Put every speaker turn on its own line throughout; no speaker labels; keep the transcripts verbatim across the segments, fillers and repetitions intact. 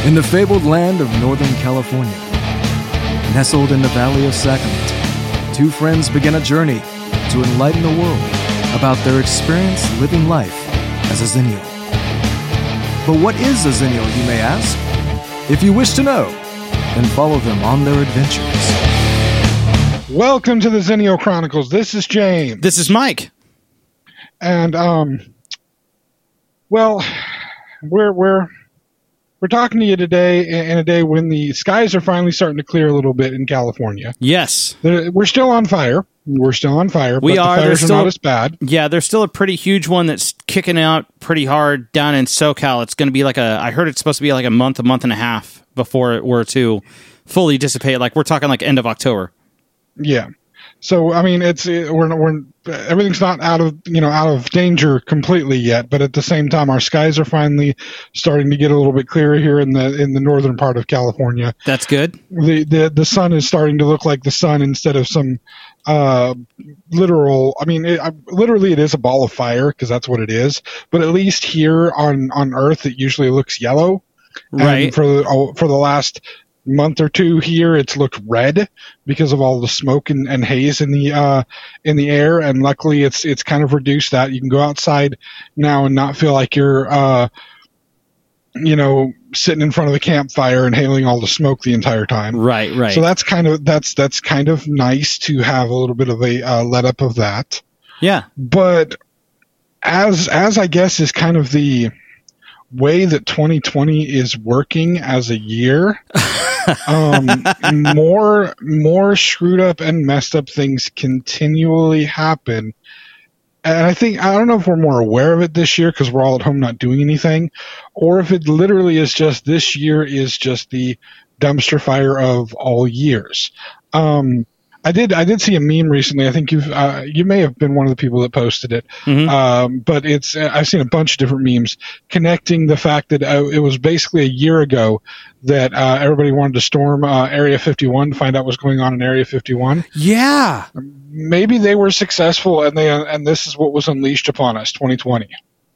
In the fabled land of Northern California, nestled in the Valley of Sacramento, two friends begin a journey to enlighten the world about their experience living life as a Xennial. But what is a Xennial, you may ask? If you wish to know, then follow them on their adventures.
Welcome to the Xennial Chronicles. This is James.
This is Mike.
And, um, well, we're, we're, we're talking to you today in a day when the skies are finally starting to clear a little bit in California.
Yes.
They're, we're still on fire. We're still on fire,
we
but
are.
the fires
still,
are not as bad.
Yeah, there's still a pretty huge one that's kicking out pretty hard down in SoCal. It's going to be like a, I heard it's supposed to be like a month, a month and a half before it were to fully dissipate. Like, we're talking like end of October.
Yeah. So, I mean, it's, it, we're, we're, everything's not out of, you know, out of danger completely yet, but at the same time, our skies are finally starting to get a little bit clearer here in the, in the northern part of California.
That's good.
The, the, the sun is starting to look like the sun instead of some, uh, literal, I mean, it, literally it is a ball of fire because that's what it is, but at least here on, on Earth, it usually looks yellow.
Right.
And for the, for the last month or two here, it's looked red because of all the smoke and, and haze in the uh in the air, and luckily it's it's kind of reduced that. You can go outside now and not feel like you're uh you know sitting in front of the campfire inhaling all the smoke the entire time.
Right, right.
So that's kind of that's that's kind of nice to have a little bit of a uh, let up of that.
Yeah.
But as as I guess is kind of the way that twenty twenty is working as a year, um, more more screwed up and messed up things continually happen. And I think, I don't know if we're more aware of it this year because we're all at home not doing anything, or if it literally is just this year is just the dumpster fire of all years. Um, I did. I did see a meme recently. I think you've. Uh, you may have been one of the people that posted it.
Mm-hmm.
Um, but it's. I've seen a bunch of different memes connecting the fact that uh, it was basically a year ago that uh, everybody wanted to storm uh, Area fifty-one to find out what's going on in Area fifty-one.
Yeah.
Maybe they were successful, and they and this is what was unleashed upon us. twenty twenty.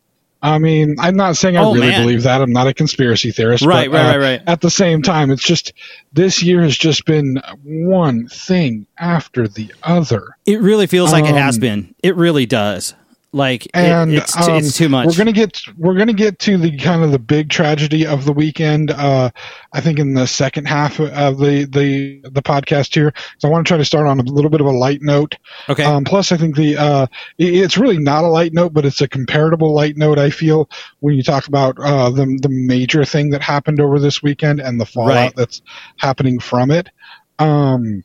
I mean, I'm not saying I
oh,
really
man.
believe that. I'm not a conspiracy theorist.
Right,
but,
right,
uh,
right, right.
At the same time, it's just this year has just been one thing after the other.
It really feels like
um,
it has been. It really does. Like,
and
it, it's,
um,
it's too much.
We're gonna get we're gonna get to the kind of the big tragedy of the weekend. Uh, I think in the second half of the the the podcast here. So I want to try to start on a little bit of a light note.
Okay.
Um, plus, I think the uh, it, it's really not a light note, but it's a comparable light note. I feel when you talk about uh, the the major thing that happened over this weekend and the fallout
Right.
that's happening from it. Um,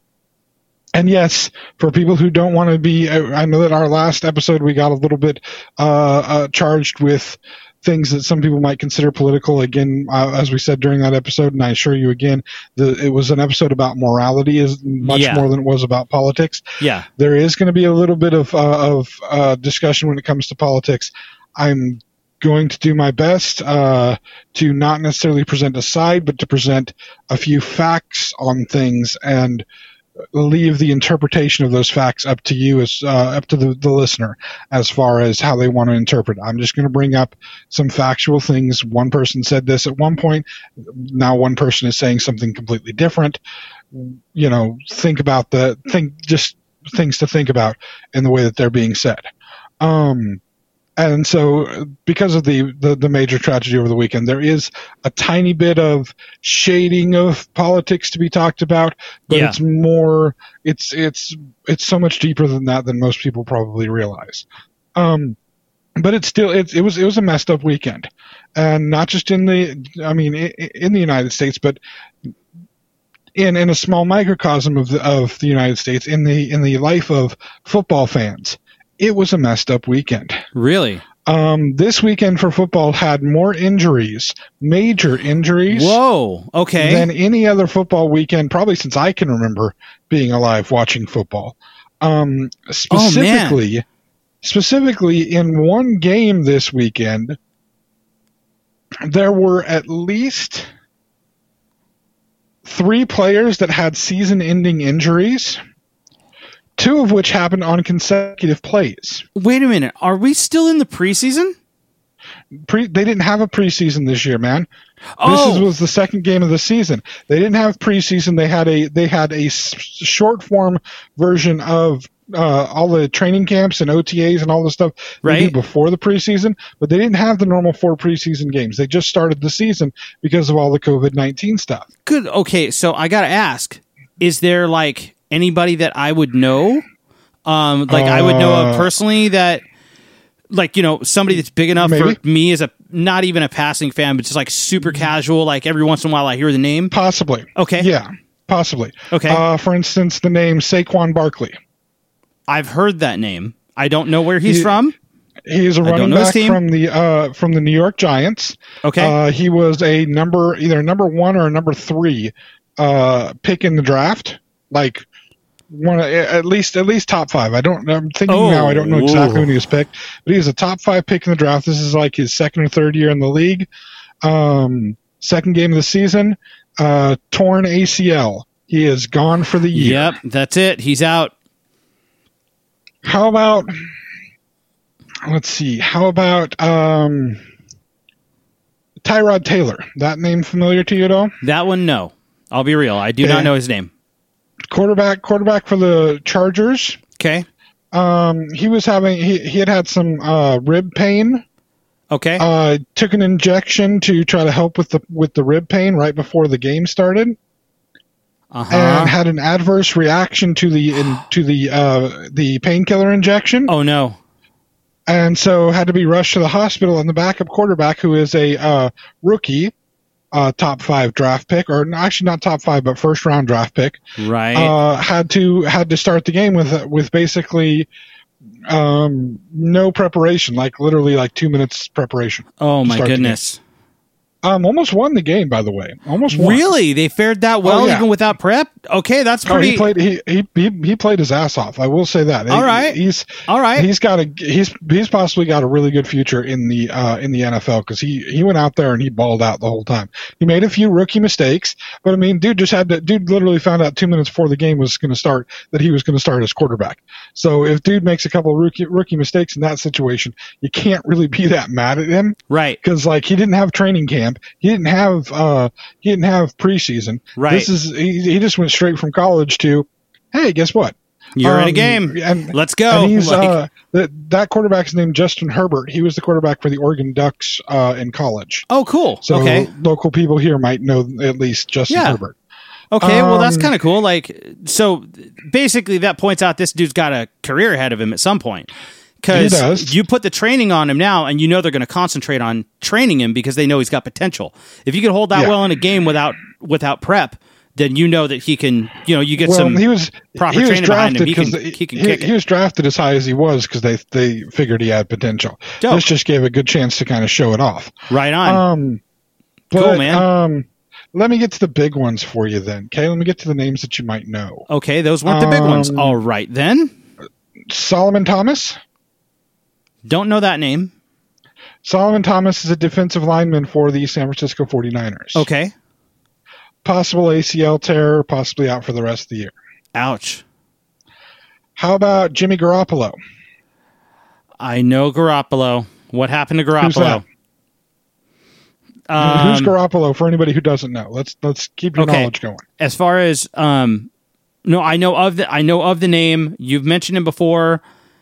And yes, for people who don't want to be, I know that our last episode we got a little bit uh, uh, charged with things that some people might consider political. Again, uh, as we said during that episode, and I assure you again, the, it was an episode about morality as much
Yeah.
more than it was about politics.
Yeah.
There is going to be a little bit of uh, of uh, discussion when it comes to politics. I'm going to do my best uh, to not necessarily present a side, but to present a few facts on things and leave the interpretation of those facts up to you as uh, up to the, the listener as far as how they want to interpret it. I'm just going to bring up some factual things. One person said this at one point. Now one person is saying something completely different. You know, think about the think, just things to think about in the way that they're being said. Um, And so because of the, the, the major tragedy over the weekend, there is a tiny bit of shading of politics to be talked about, but
Yeah.
it's more, it's, it's, it's so much deeper than that than most people probably realize. Um, but it's still, it's, it was, it was a messed up weekend, and not just in the, I mean, in the United States, but in, in a small microcosm of the, of the United States, in the, in the life of football fans. It was a messed up weekend.
Really?
Um, this weekend for football had more injuries, major injuries.
Whoa. Okay.
Than any other football weekend, probably since I can remember being alive watching football. Um, specifically,
oh,
specifically in one game this weekend, there were at least three players that had season-ending injuries. Two of which happened on consecutive plays.
Wait a minute. Are we still in the preseason?
pre. They didn't have a preseason this year, man.
Oh.
This is, was the second game of the season. They didn't have preseason. They had a they had a s- short form version of uh, all the training camps and O T As and all the stuff they
Right.
do before the preseason. But they didn't have the normal four preseason games. They just started the season because of all the COVID nineteen stuff.
Good. Okay, so I got to ask, is there like anybody that I would know? Um, like I would know of
Uh,
personally that, like, you know, somebody that's big enough
Maybe.
for me as a, not even a passing fan, but just like super casual, like every once in a while I hear the name.
Possibly.
Okay.
Yeah, possibly.
Okay.
Uh, for instance, the name Saquon Barkley.
I've heard that name. I don't know where he's
He-
from.
He is a
don't
running
know his
back
team.
from the uh, from the New York Giants.
Okay.
Uh, he was a number either a number one or a number three uh, pick in the draft. Like one of- at least at least top five. I don't. I'm thinking
Oh,
now. I don't know exactly
ooh.
when he was picked, but he was a top five pick in the draft. This is like his second or third year in the league. Um, second game of the season, uh, torn A C L. He is gone for the year.
Yep, that's it. He's out.
How about? Let's see. How about um, Tyrod Taylor? That name familiar to you at all?
That one, no. I'll be real. I do
Okay.
not know his name.
Quarterback, quarterback for the Chargers.
Okay.
Um, he was having he, he had had some uh, rib pain.
Okay.
Uh, took an injection to try to help with the with the rib pain right before the game started,
Uh-huh.
and had an adverse reaction to the in, to the uh, the painkiller injection.
Oh, no.
And so had to be rushed to the hospital. And the backup quarterback, who is a uh, rookie, uh, top five draft pick, or actually not top five, but first round draft pick,
Right.
uh, had to had to start the game with with basically um, no preparation, like literally like two minutes preparation.
oh,
to
my
start the
goodness.
Um, almost won the game, by the way. Almost won.
Really? They fared that well
Oh, yeah.
even without prep? Okay, that's
Oh,
pretty.
he played. He, he he he played his ass off. I will say that.
All
He-
right.
He's
All right.
he's got a he's he's possibly got a really good future in the uh, in the N F L because he he went out there and he balled out the whole time. He made a few rookie mistakes, but I mean, dude just had to. Dude literally found out two minutes before the game was going to start that he was going to start as quarterback. So if dude makes a couple of rookie rookie mistakes in that situation, you can't really be that mad at him.
Right.
Because like he didn't have training camp, he didn't have uh, he didn't have preseason.
Right.
This is he, he just went straight from college to, hey, guess what?
You're in a
Um,
game.
and-
Let's go.
And he's
Like-
uh, that that quarterback's named Justin Herbert. He was the quarterback for the Oregon Ducks uh, in college.
oh, cool.
So
okay.
local people here might know at least Justin
Yeah.
Herbert.
Okay, well, that's
um,
kind of cool. Like, so basically, that points out this dude's got a career ahead of him at some point.
He
Because
does.
you put the training on him now, and you know they're going to concentrate on training him because they know he's got potential. If you can hold that
Yeah.
well in a game without without prep, then you know that he can. You know, you get
Well,
some.
he was
proper
he was
training behind him.
drafted
He can-
because
he can
he,
kick it.
he was drafted as high as he was because they they figured he had potential.
Dope.
This just gave a good chance to kind of show it off.
right on.
Um, but,
Cool, man.
Um, let me get to the big ones for you then. Okay, let me get to the names that you might know.
okay, those weren't the big ones.
um,
All right, then.
Solomon Thomas.
Don't know that name.
Solomon Thomas is a defensive lineman for the San Francisco forty-niners.
Okay.
Possible A C L tear, possibly out for the rest of the year.
Ouch.
How about Jimmy Garoppolo?
I know Garoppolo. What happened to
Who's
Garoppolo?
that? Who's
Um,
Garoppolo for anybody who doesn't know? Let's let's keep your
Okay.
knowledge going.
as far as um no I know of the I know of the name. You've mentioned him before.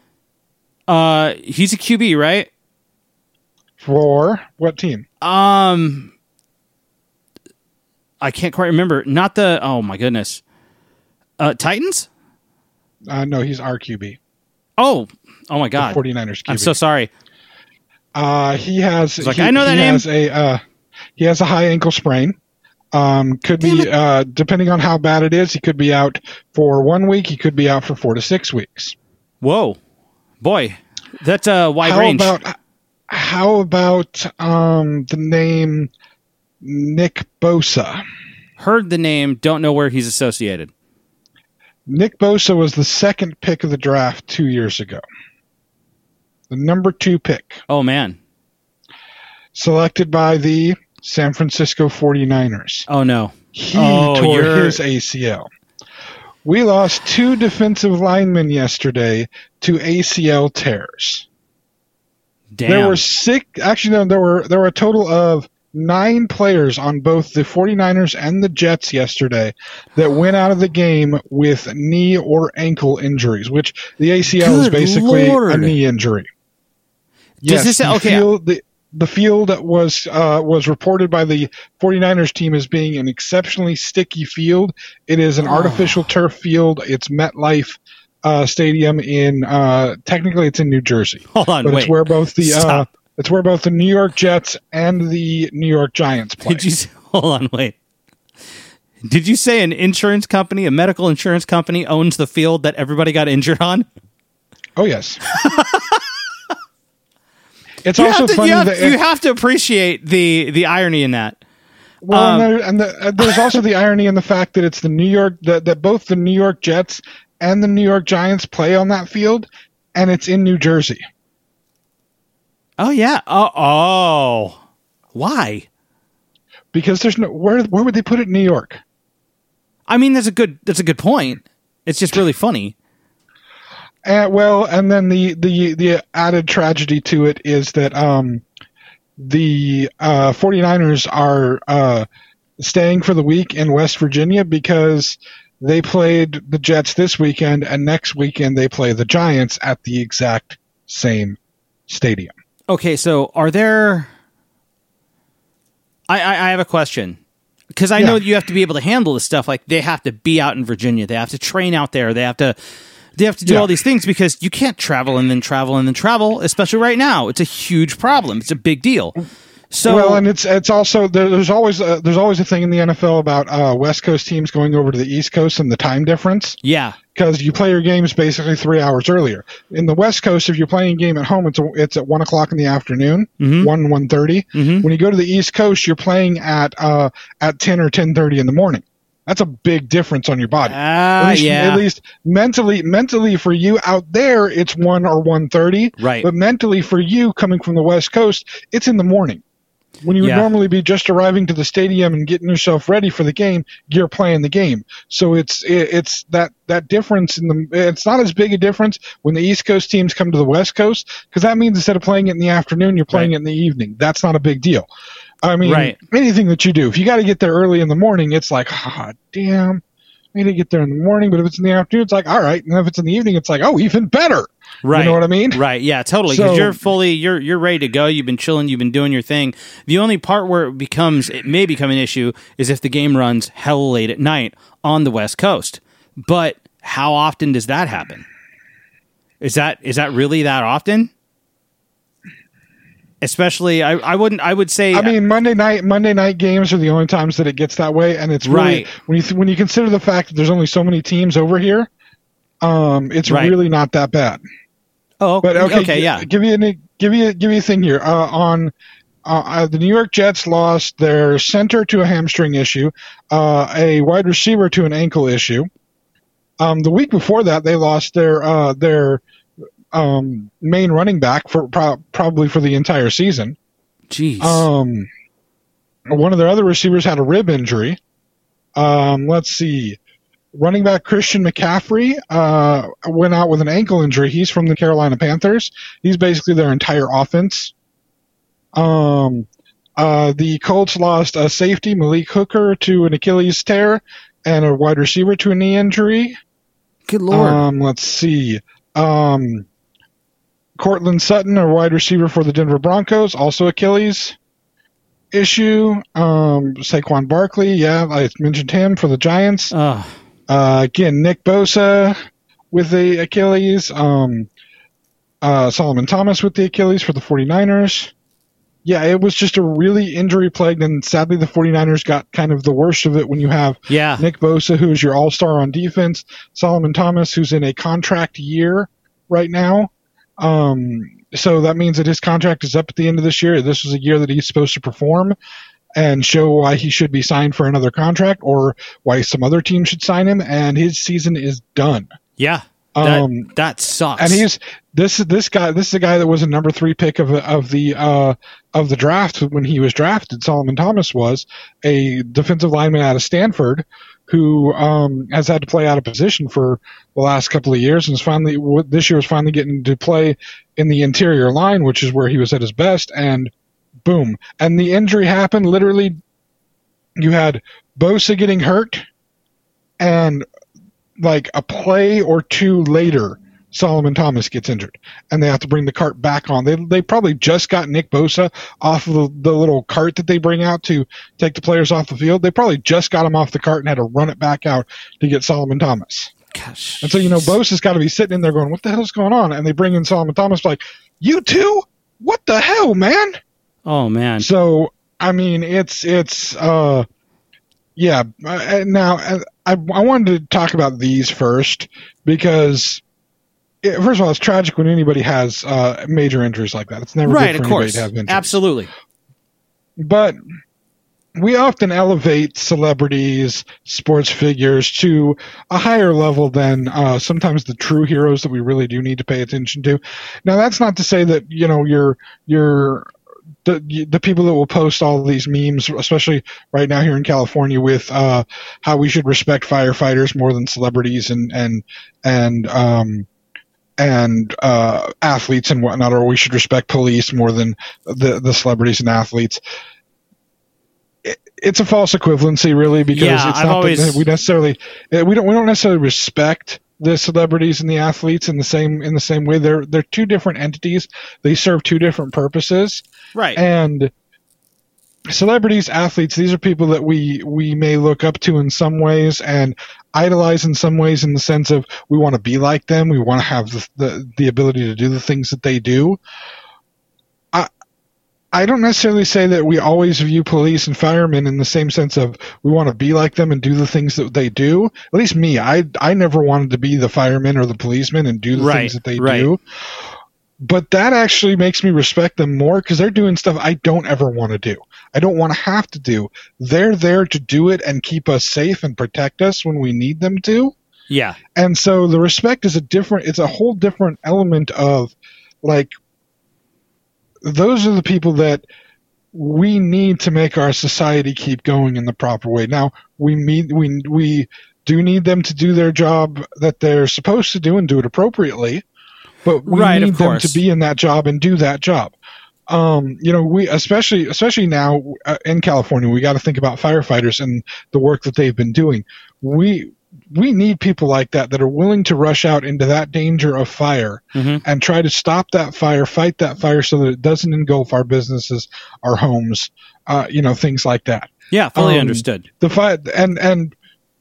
Uh he's a Q B, right?
For what team?
Um I can't quite remember. Not the oh my goodness. Uh Titans?
Uh, no, he's our Q B.
Oh, oh my
The
god.
forty-niners Q B.
I'm so sorry.
Uh, he has.
like,
he,
I know that
he
name.
Has a, uh, he has a high ankle sprain. Um, could
Damn
be
it.
uh, depending on how bad it is. He could be out for one week. He could be out for four to six weeks.
Whoa. Boy. That's a wide
how
range.
about how about um, the name Nick Bosa?
Heard the name, don't know where he's associated.
Nick Bosa was the second pick of the draft two years ago. The number two pick,
Oh man.
selected by the San Francisco forty-niners.
Oh no.
He
Oh,
tore
you're-
his A C L. We lost two defensive linemen yesterday to A C L tears.
Damn.
There were six. Actually, no, there were there were a total of nine players on both the 49ers and the Jets yesterday that went out of the game with knee or ankle injuries, which the A C L
Good
is basically
Lord.
a knee injury.
Does
Yes,
this-
the
okay.
field, the, the field was uh, was reported by the 49ers team as being an exceptionally sticky field. It is an
Oh.
artificial turf field. It's MetLife uh, Stadium in uh, technically it's in New Jersey,
Hold on,
but
wait.
it's where both the uh,
Stop.
it's where both the New York Jets and the New York Giants play.
Did you s- hold on? Wait. Did you say an insurance company, a medical insurance company, owns the field that everybody got injured on?
Oh yes. It's
You
also
have to,
funny
you have,
that
you have to appreciate the the irony in that.
well,
um,
and, there, and the, uh, there's also the irony in the fact that it's the New York that, that both the New York Jets and the New York Giants play on that field, and it's in New Jersey.
Oh yeah. Oh, oh. Why?
Because there's no where where would they put it in New York?
I mean, that's a good that's a good point. It's just really funny.
And well, and then the the the added tragedy to it is that um the uh 49ers are uh staying for the week in West Virginia because they played the Jets this weekend, and next weekend they play the Giants at the exact same stadium.
Okay, so are there? I I, I have a question because I
Yeah.
know you have to be able to handle this stuff. Like they have to be out in Virginia. They have to train out there. They have to. They have to do
Yeah.
all these things because you can't travel and then travel and then travel, especially right now. It's a huge problem. It's a big deal. So
Well, and it's it's also there, there's always a, there's always a thing in the N F L about uh, West Coast teams going over to the East Coast and the time difference,
yeah,
because you play your games basically three hours earlier. In the West Coast, if you're playing a game at home, it's a, it's at one o'clock in the afternoon,
Mhm.
one one thirty.
Mhm.
When you go to the East Coast, you're playing at uh, at ten or ten thirty in the morning. That's a big difference on your body.
Ah,
at least,
yeah.
at least mentally, mentally for you out there, it's one or one thirty.
Right.
But mentally for you coming from the West Coast, it's in the morning. When you would
Yeah.
normally be just arriving to the stadium and getting yourself ready for the game, you're playing the game. So it's it, it's that that difference in the. It's not as big a difference when the East Coast teams come to the West Coast, because that means instead of playing it in the afternoon, you're playing
Right.
it in the evening. That's not a big deal. I mean,
Right.
anything that you do, if you got to get there early in the morning, it's like, ah, damn, I need to get there in the morning. But if it's in the afternoon, it's like, all right. And if it's in the evening, it's like, oh, even better.
right.
You know what I mean?
Right. Yeah. Totally. Because
So-
you're fully you're you're ready to go. You've been chilling. You've been doing your thing. The only part where it becomes it may become an issue is if the game runs hell late at night on the West Coast. But how often does that happen? Is that is that really that often? Especially, I, I wouldn't. I would say.
I mean, Monday night Monday night games are the only times that it gets that way, and it's really
Right.
when you th- when you consider the fact that there's only so many teams over here, um, it's
Right.
really not that bad.
oh,
But okay,
okay,
gi-
yeah.
Give you a give you give you a thing here. Uh, on uh, uh, the New York Jets lost their center to a hamstring issue, uh, a wide receiver to an ankle issue. Um, the week before that, they lost their uh, their um, main running back for pro- probably for the entire season.
Jeez.
Um, one of their other receivers had a rib injury. Um, let's see. Running back Christian McCaffrey uh, went out with an ankle injury. He's from the Carolina Panthers. He's basically their entire offense. Um, uh, the Colts lost a safety, Malik Hooker, to an Achilles tear, and a wide receiver to a knee injury.
Good Lord.
Um, let's see. Um, Cortland Sutton, a wide receiver for the Denver Broncos, also Achilles issue. Um, Saquon Barkley, yeah, I mentioned him for the Giants.
Ugh.
Uh, again, Nick Bosa with the Achilles. Um, uh, Solomon Thomas with the Achilles for the 49ers. Yeah, it was just a really injury-plagued, and sadly the 49ers got kind of the worst of it when you have
yeah.
Nick Bosa, who is your all-star on defense, Solomon Thomas, who's in a contract year right now. Um, so that means that his contract is up at the end of this year. This was a year that he's supposed to perform and show why he should be signed for another contract or why some other team should sign him, and his season is done.
Yeah. That,
Um,
that sucks.
And he's this this guy this is a guy that was a number three pick of of the uh, of the draft when he was drafted. Solomon Thomas was a defensive lineman out of Stanford who um, has had to play out of position for the last couple of years, and is finally this year was finally getting to play in the interior line, which is where he was at his best. And boom, and the injury happened. Literally, you had Bosa getting hurt, and like a play or two later, Solomon Thomas gets injured, and they have to bring the cart back on. They they probably just got Nick Bosa off of the, the little cart that they bring out to take the players off the field. They probably just got him off the cart and had to run it back out to get Solomon Thomas. Gosh. And so, you know, Bosa's got to be sitting in there going, what the hell's going on? And they bring in Solomon Thomas like, you too? What the hell, man?
Oh, man.
So, I mean, it's, it's, uh, yeah. Uh, now, I, I wanted to talk about these first because It, first of all, it's tragic when anybody has uh, major injuries like that. It's never
right,
good for
of
anybody
course.
to have injuries.
Absolutely.
But we often elevate celebrities, sports figures to a higher level than uh, sometimes the true heroes that we really do need to pay attention to. Now, that's not to say that, you know, you're you're the the people that will post all of these memes, especially right now here in California, with uh, how we should respect firefighters more than celebrities and and and um. and uh, athletes and whatnot, or we should respect police more than the, the celebrities and athletes. It, it's a false equivalency, really, because
yeah,
it's
I've
not
always...
that we necessarily we don't we don't necessarily respect the celebrities and the athletes in the same in the same way. They're they're two different entities. They serve two different purposes,
right?
And celebrities, athletes, these are people that we we may look up to in some ways and idolize in some ways, in the sense of we want to be like them, we want to have the, the the ability to do the things that they do. I I don't necessarily say that we always view police and firemen in the same sense of we want to be like them and do the things that they do. At least me, I I never wanted to be the fireman or the policeman and do the
right,
things that they
right.
do. But that actually makes me respect them more because they're doing stuff I don't ever want to do. I don't want to have to do. They're there to do it and keep us safe and protect us when we need them to.
Yeah.
And so the respect is a different, it's a whole different element of, like, those are the people that we need to make our society keep going in the proper way. Now, we need, we, we do need them to do their job that they're supposed to do and do it appropriately. But we
right,
need them to be in that job and do that job. Um, you know, we especially especially now uh, in California, we got to think about firefighters and the work that they've been doing. We we need people like that that are willing to rush out into that danger of fire
mm-hmm.
and try to stop that fire, fight that fire, so that it doesn't engulf our businesses, our homes, uh, you know, things like that.
Yeah, fully
um,
understood.
The fire and and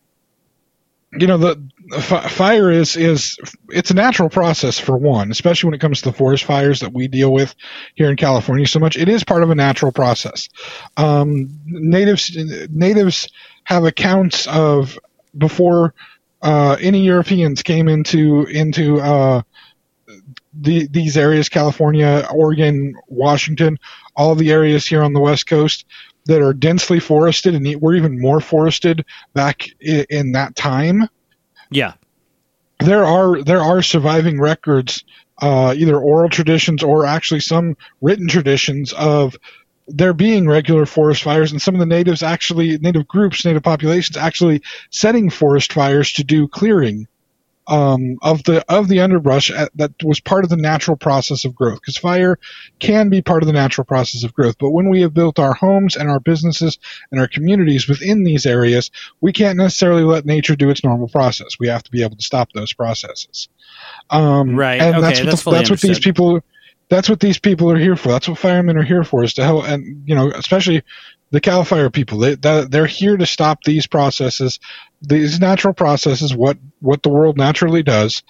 you know the. Fire is is it's a natural process, for one, especially when it comes to the forest fires that we deal with here in California so much. It is part of a natural process. Um, natives natives have accounts of before uh, any Europeans came into into uh, the, these areas, California, Oregon, Washington, all the areas here on the West Coast that are densely forested, and we're even more forested back in, in that time.
Yeah,
there are there are surviving records, uh, either oral traditions or actually some written traditions of there being regular forest fires, and some of the natives actually, native groups, native populations actually setting forest fires to do clearing um, of the of the underbrush at, that was part of the natural process of growth. Because fire can be part of the natural process of growth, but when we have built our homes and our businesses and our communities within these areas, we can't necessarily let nature do its normal process. We have to be able to stop those processes. Um,
right.
And
okay,
that's what,
that's,
the, that's what these people. That's what these people are here for. That's what firemen are here for, is to help, and you know, especially the Cal Fire people. They they're here to stop these processes, these natural processes, what what the world naturally does,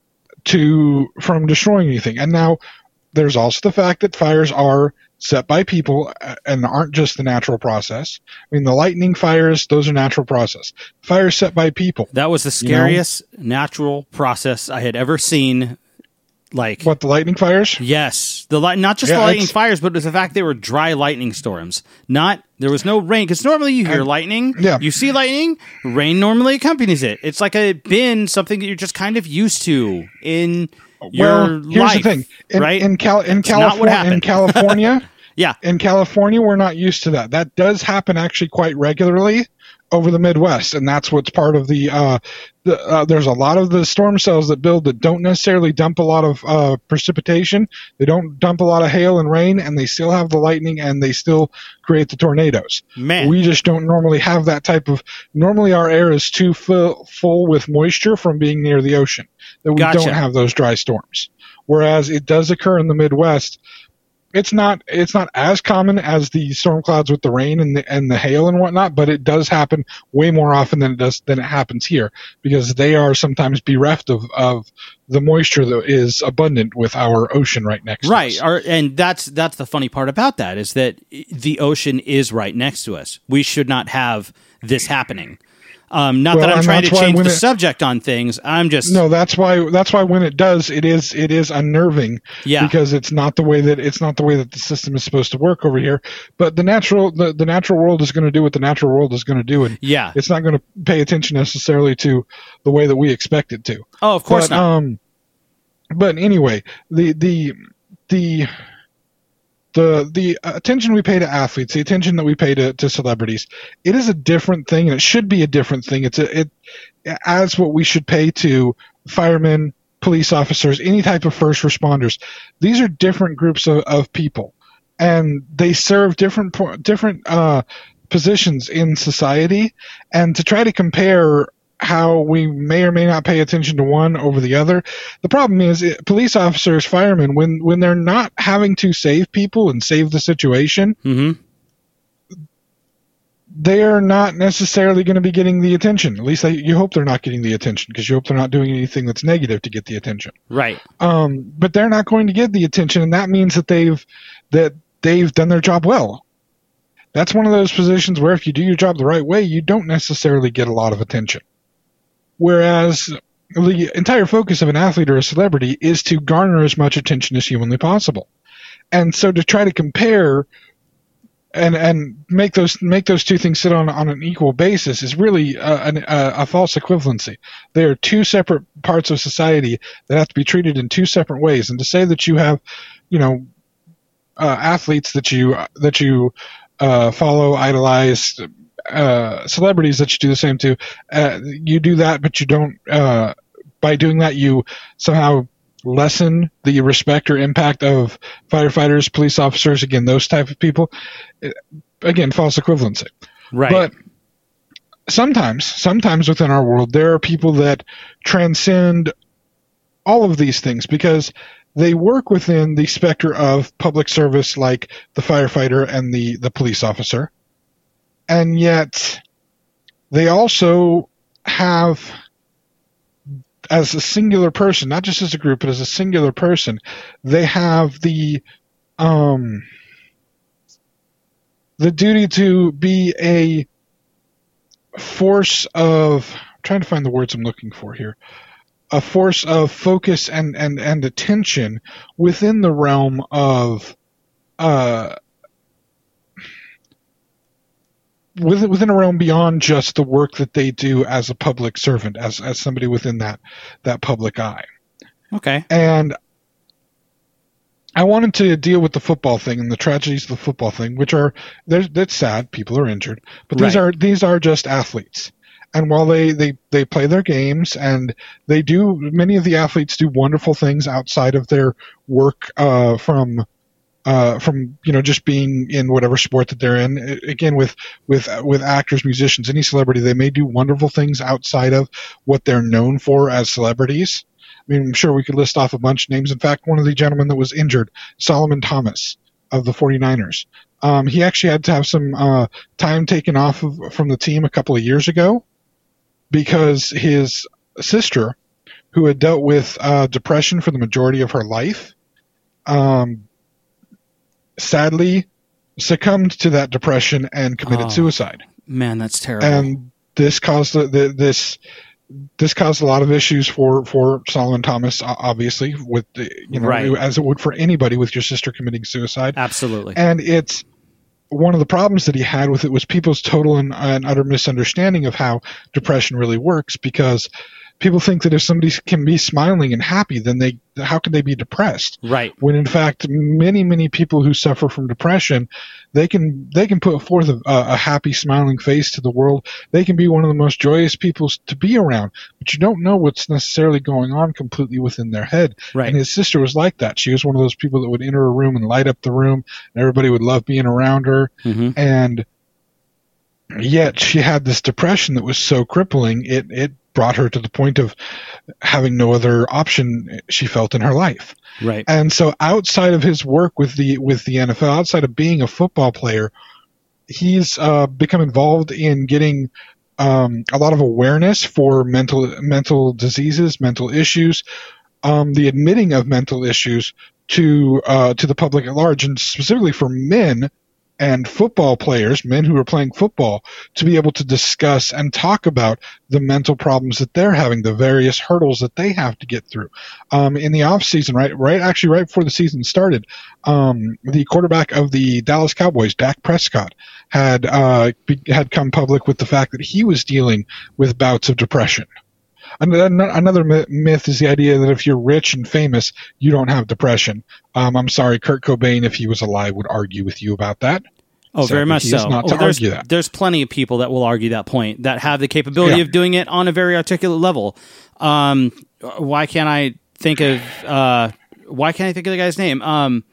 to from destroying anything. And now there's also the fact that fires are set by people and aren't just the natural process. I mean, the lightning fires, those are natural process. Fires set by people.
That was the scariest you know? natural process I had ever seen. Like
what, the lightning fires?
Yes, the light, not just
yeah,
the lightning fires, but it was the fact they were dry lightning storms. Not there was no rain, because normally you hear
and,
lightning,
yeah.
you see lightning, rain normally accompanies it. It's like a been something that you're just kind of used to in your
well, here's
life.
the thing, in,
right?
In, Cal- in California, in California,
Yeah.
In California, we're not used to that. That does happen actually quite regularly over the Midwest, and that's what's part of the, uh, the uh, there's a lot of the storm cells that build that don't necessarily dump a lot of uh, precipitation. They don't dump a lot of hail and rain, and they still have the lightning, and they still create the tornadoes.
Man.
We just don't normally have that type of, normally our air is too full, full with moisture from being near the ocean, that we
Gotcha.
don't have those dry storms. Whereas it does occur in the Midwest. It's not it's not as common as the storm clouds with the rain and the and the hail and whatnot, but it does happen way more often than it does than it happens here, because they are sometimes bereft of, of the moisture that is abundant with our ocean right next
right.
to us.
Right, and that's that's the funny part about that, is that the ocean is right next to us. We should not have this happening. Um, not
Well,
that I'm
and
trying to
that's why
change
when
the
it-
subject on things. I'm just
No, that's why that's why when it does, it is it is unnerving,
Yeah.
because it's not the way that it's not the way that the system is supposed to work over here. But the natural the, the natural world is going to do what the natural world is going to do, and
yeah.
it's not going to pay attention necessarily to the way that we expect it to.
Oh, of course
but,
not.
Um, but anyway, the the the the the attention we pay to athletes, the attention that we pay to, to celebrities, it is a different thing, and it should be a different thing. It's a, it as what we should pay to firemen, police officers, any type of first responders. These are different groups of, of people, and they serve different po- different uh, positions in society. And to try to compare how we may or may not pay attention to one over the other. The problem is it, police officers, firemen, when, when they're not having to save people and save the situation,
Mm-hmm.
they're not necessarily going to be getting the attention. At least they, you hope they're not getting the attention, because you hope they're not doing anything that's negative to get the attention.
Right.
Um, but they're not going to get the attention, and that means that they've that they've done their job well. That's one of those positions where if you do your job the right way, you don't necessarily get a lot of attention. Whereas the entire focus of an athlete or a celebrity is to garner as much attention as humanly possible. And so to try to compare and and make those make those two things sit on on an equal basis is really a, an, a, a false equivalency. They are two separate parts of society that have to be treated in two separate ways. And to say that you have, you know, uh, athletes that you that you uh, follow, idolize, uh, celebrities that you do the same to, uh, you do that, but you don't. Uh, by doing that, you somehow lessen the respect or impact of firefighters, police officers, again, those type of people. Again, false equivalency.
Right.
But sometimes, sometimes within our world, there are people that transcend all of these things because they work within the specter of public service, like the firefighter and the, the police officer. And yet they also have, as a singular person, not just as a group, but as a singular person, they have the um, the duty to be a force of, I'm trying to find the words I'm looking for here, a force of focus and, and, and attention within the realm of uh, within, within a realm beyond just the work that they do as a public servant, as, as somebody within that, that public eye.
Okay.
And I wanted to deal with the football thing and the tragedies of the football thing, which are, that's sad. People are injured, but these
Right.
are, these are just athletes. And while they, they, they play their games and they do, many of the athletes do wonderful things outside of their work, uh, from, uh, from, you know, just being in whatever sport that they're in. Again, with, with, with actors, musicians, any celebrity, they may do wonderful things outside of what they're known for as celebrities. I mean, I'm sure we could list off a bunch of names. In fact, one of the gentlemen that was injured, Solomon Thomas of the forty-niners, um, he actually had to have some uh, time taken off of, from the team a couple of years ago because his sister, who had dealt with uh, depression for the majority of her life, um, sadly succumbed to that depression and committed
Oh.
suicide.
Man, that's terrible.
And this caused the, the, this this caused a lot of issues for, for Solomon Thomas, o- obviously, with the, you know,
Right.
as it would for anybody with your sister committing suicide.
Absolutely.
And it's one of the problems that he had with it was people's total and, and utter misunderstanding of how depression really works, because people think that if somebody can be smiling and happy, then they how could they be depressed?
Right.
When in fact, many many people who suffer from depression, they can they can put forth a, a happy, smiling face to the world. They can be one of the most joyous people to be around, but you don't know what's necessarily going on completely within their head.
Right.
And his sister was like that. She was one of those people that would enter a room and light up the room, and everybody would love being around her.
Mm-hmm.
And yet she had this depression that was so crippling, it it brought her to the point of having no other option, she felt, in her life.
Right.
And so outside of his work with the with the N F L, outside of being a football player, he's uh, become involved in getting um, a lot of awareness for mental mental diseases, mental issues, um, the admitting of mental issues to uh, to the public at large, and specifically for men and football players, men who are playing football, to be able to discuss and talk about the mental problems that they're having, the various hurdles that they have to get through. Um, in the off season, right, right, actually right before the season started, um, the quarterback of the Dallas Cowboys, Dak Prescott, had uh, be, had come public with the fact that he was dealing with bouts of depression. Another myth is the idea that if you're rich and famous, you don't have depression. Um, I'm sorry, Kurt Cobain, if he was alive, would argue with you about that.
Oh,
so
very much so.
Not
oh,
to
there's,
argue that.
There's plenty of people that will argue that point, that have the capability
yeah.
of doing it on a very articulate level. Um, why can't I think of uh, why can't I think of the guy's name? Um,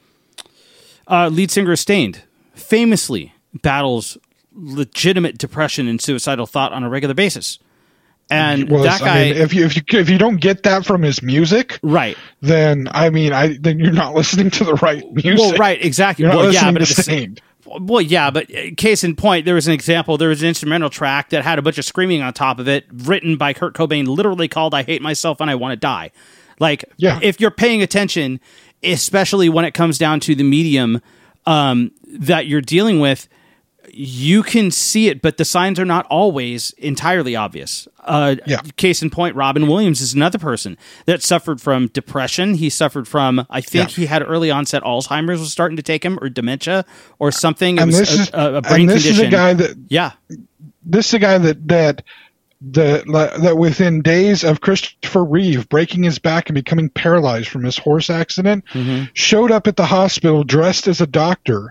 uh, lead singer of Stained famously battles legitimate depression and suicidal thought on a regular basis. And
well,
that guy,
I mean, if you if you if you don't get that from his music,
right?
Then I mean, I then you're not listening to the right music.
Well, right, exactly.
You're not
well,
listening
yeah, but
to
at the
Stained.
same, well, yeah, but case in point, there was an example. There was an instrumental track that had a bunch of screaming on top of it, written by Kurt Cobain, literally called "I Hate Myself and I Want to Die." Like,
yeah.
if you're paying attention, especially when it comes down to the medium um, that you're dealing with, you can see it, but the signs are not always entirely obvious. Uh,
yeah.
Case in point, Robin Williams is another person that suffered from depression. He suffered from, I think
yeah.
he had early onset Alzheimer's was starting to take him, or dementia, or something. It
and
was
this
a,
is,
a, a brain
and this
condition.
is a guy that,
yeah.
This is a guy that, that, that, that within days of Christopher Reeve breaking his back and becoming paralyzed from his horse accident,
mm-hmm.
showed up at the hospital dressed as a doctor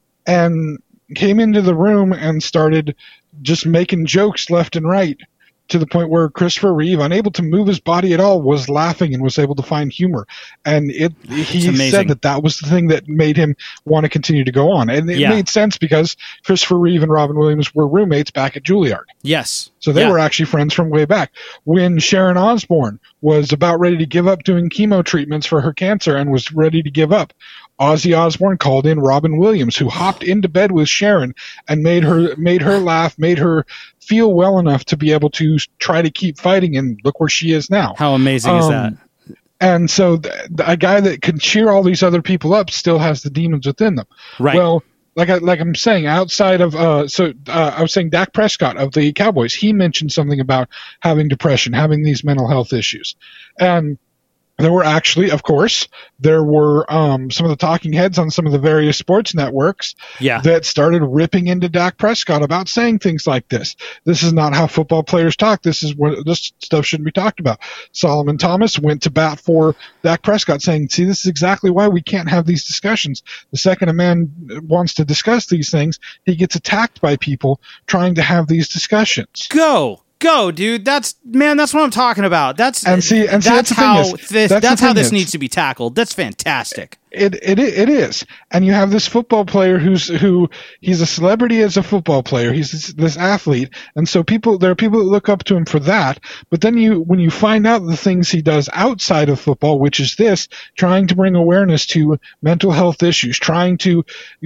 and came into the room and started just making jokes left and right, to the point where Christopher Reeve, unable to move his body at all, was laughing and was able to find humor. And it he said that that was the thing that made him want to continue to go on. And it
yeah.
made sense because Christopher Reeve and Robin Williams were roommates back at Juilliard.
Yes.
So they
yeah.
were actually friends from way back. When Sharon Osbourne was about ready to give up doing chemo treatments for her cancer and was ready to give up, Ozzy Osbourne called in Robin Williams, who hopped into bed with Sharon and made her made her laugh, made her feel well enough to be able to try to keep fighting, and look where she is now.
How amazing
um,
is that?
And so th- a guy that can cheer all these other people up still has the demons within them.
Right.
Well, like I, like I'm saying, outside of uh, so uh, I was saying Dak Prescott of the Cowboys, he mentioned something about having depression, having these mental health issues, and there were actually, of course, there were um, some of the talking heads on some of the various sports networks
yeah.
that started ripping into Dak Prescott about saying things like this. This is not how football players talk. This is what this stuff shouldn't be talked about. Solomon Thomas went to bat for Dak Prescott, saying, "See, this is exactly why we can't have these discussions. The second a man wants to discuss these things, he gets attacked by people trying to have these discussions."
Go. Go, dude. That's man. That's what I'm talking about. That's
and see, and see,
that's,
that's
how
is,
this.
That's,
that's how this
is.
needs to be tackled. That's fantastic.
It it it is, and you have this football player who's who he's a celebrity as a football player. He's this, this athlete, and so people there are people that look up to him for that. But then you when you find out the things he does outside of football, which is this, trying to bring awareness to mental health issues, trying to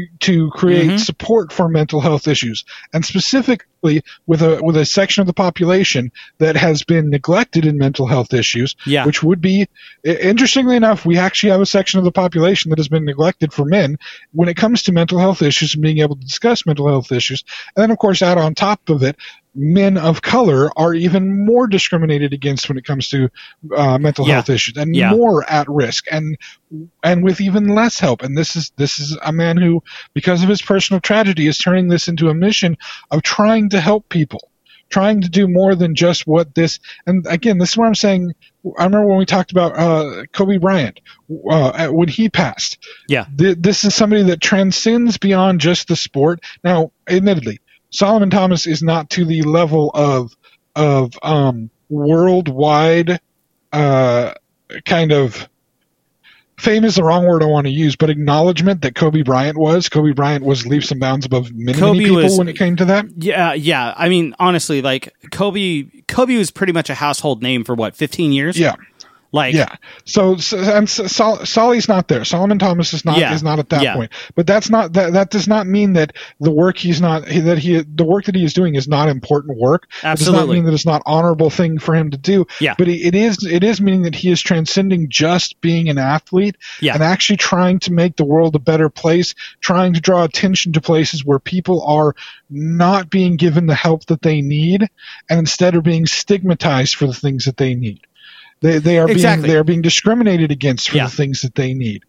to create mm-hmm. support for mental health issues, and specifically with a with a section of the population that has been neglected in mental health issues,
yeah.
which would be interestingly enough, we actually have a section of the population that has been neglected for men when it comes to mental health issues and being able to discuss mental health issues. And then, of course, add on top of it, men of color are even more discriminated against when it comes to uh, mental
yeah.
health issues and
yeah.
more at risk and and with even less help. And this is this is a man who, because of his personal tragedy, is turning this into a mission of trying to help people. trying to do more than just what this. And again, this is what I'm saying. I remember when we talked about uh, Kobe Bryant uh, when he passed.
Yeah,
th- this is somebody that transcends beyond just the sport. Now, admittedly, Solomon Thomas is not to the level of of um, worldwide uh, kind of. Fame is the wrong word I want to use, but acknowledgement that Kobe Bryant was. Kobe Bryant was leaps and bounds above many,
Kobe
many people
was,
when it came to that.
Yeah, yeah. I mean, honestly, like Kobe, Kobe was pretty much a household name for what, fifteen years?
Yeah.
Like,
yeah. So, so and Sol, Solly's not there. Solomon Thomas is not
Yeah.
is not at that
Yeah.
point. But that's not that that does not mean that the work he's not that he the work that he is doing is not important work. It does not
Absolutely.
mean that it's not honorable thing for him to do.
Yeah.
But it is it is meaning that he is transcending just being an athlete
Yeah.
and actually trying to make the world a better place, trying to draw attention to places where people are not being given the help that they need and instead are being stigmatized for the things that they need. They they are
Exactly.
being they are being discriminated against for
Yeah.
the things that they need.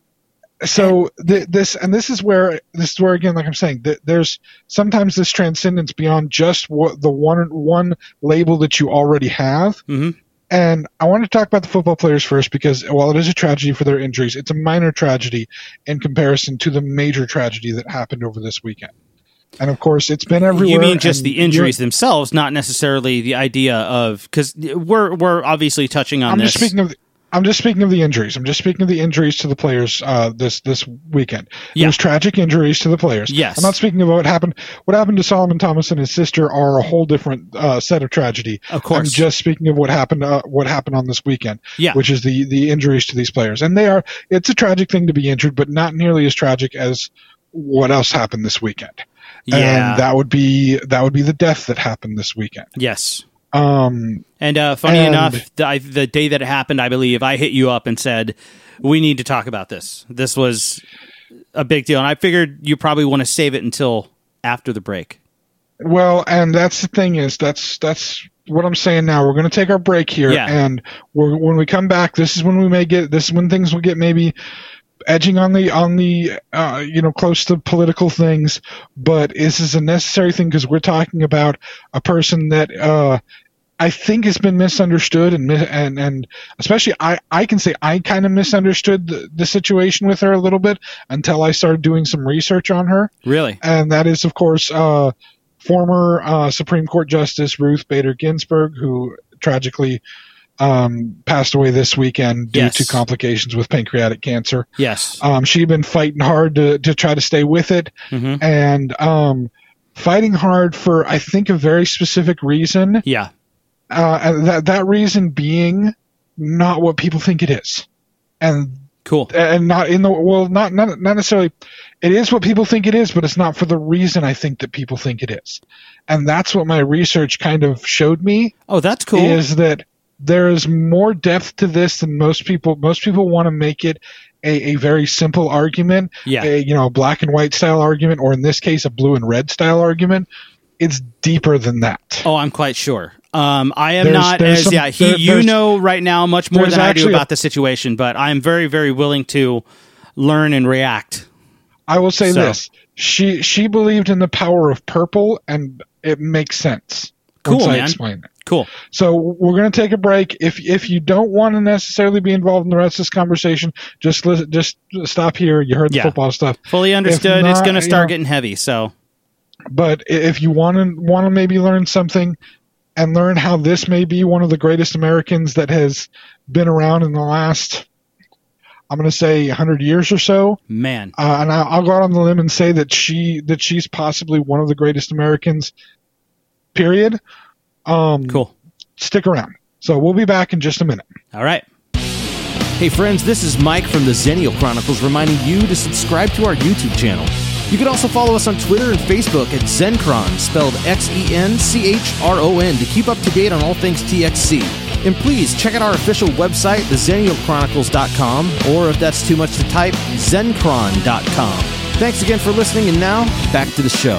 So th- this and this is where this is where again, like I'm saying, th- there's sometimes this transcendence beyond just what the one one label that you already have.
hmm
And I want to talk about the football players first because while it is a tragedy for their injuries, it's a minor tragedy in comparison to the major tragedy that happened over this weekend. And of course, it's been everywhere.
You mean just
and
the injuries
you're-
themselves, not necessarily the idea of, because we're we're obviously touching on
I'm
this.
just speaking of. The, I'm just speaking of the injuries. I'm just speaking of the injuries to the players uh, this this weekend.
Yeah.
There's tragic injuries to the players.
Yes.
I'm not speaking of what happened. What happened to Solomon Thomas and his sister are a whole different uh, set of tragedy.
Of course.
I'm just speaking of what happened. Uh, what happened on this weekend.
Yeah.
Which is the the injuries to these players, and they are. It's a tragic thing to be injured, but not nearly as tragic as what else happened this weekend.
Yeah.
And that would be that would be the death that happened this weekend.
Yes.
Um.
And uh, funny
And-
enough, the, I, the day that it happened, I believe, I hit you up and said, we need to talk about this. This was a big deal. And I figured you probably want to save it until after the break.
Well, and that's the thing is that's that's what I'm saying now. We're going to take our break here,
Yeah.
and we're, when we come back, this is when we may get this is when things will get maybe edging on the on the uh, you know close to political things. But this is a necessary thing because we're talking about a person that uh, I think has been misunderstood, and mi- and and especially I I can say I kind of misunderstood the, the situation with her a little bit until I started doing some research on her.
Really?
And that is, of course, uh, former uh, Supreme Court Justice Ruth Bader Ginsburg, who tragically um, passed away this weekend due
Yes.
to complications with pancreatic cancer.
Yes.
Um, she'd been fighting hard to, to try to stay with it
hmm
and um, fighting hard for, I think, a very specific reason.
Yeah.
Uh, and that, that reason being not what people think it is. And
Cool.
and not in the well not, not not necessarily it is what people think it is, but it's not for the reason I think that people think it is. And that's what my research kind of showed me
Oh, that's cool.
is that there is more depth to this than most people most people want to make it a, a very simple argument,
Yeah.
a you know black and white style argument, or in this case a blue and red style argument. It's deeper than that.
Oh, I'm quite sure. Um, I am
There's-
not
there's
as
some-
yeah. He,
there-
you
there's-
know right now much more
there's
than I do
actually a-
about the situation, but I am very, very willing to learn and react.
I will say
So-
this: she she believed in the power of purple, and it makes sense.
Cool,
once I
man.
explain it.
Cool.
So we're going to take a break. If if you don't want to necessarily be involved in the rest of this conversation, just listen, just stop here. You heard the
Yeah.
football stuff,
Fully understood. it's
not,
going to
you
start
know-
getting heavy. So
but i- if you want to want to maybe learn something and learn how this may be one of the greatest Americans that has been around in the last, I'm going to say one hundred years or so.
man,
Uh, and I, I'll go out on the limb and say that she that she's possibly one of the greatest Americans. Period. Um,
cool.
Stick around. So we'll be back in just a minute.
All right.
Hey friends, this is Mike from the Xennial Chronicles reminding you to subscribe to our YouTube channel. You can also follow us on Twitter and Facebook at Zencron, spelled X E N C H R O N, to keep up to date on all things T X C. And please check out our official website, the xennial chronicles dot com, or if that's too much to type, zencron dot com. Thanks again for listening, and now, back to the show.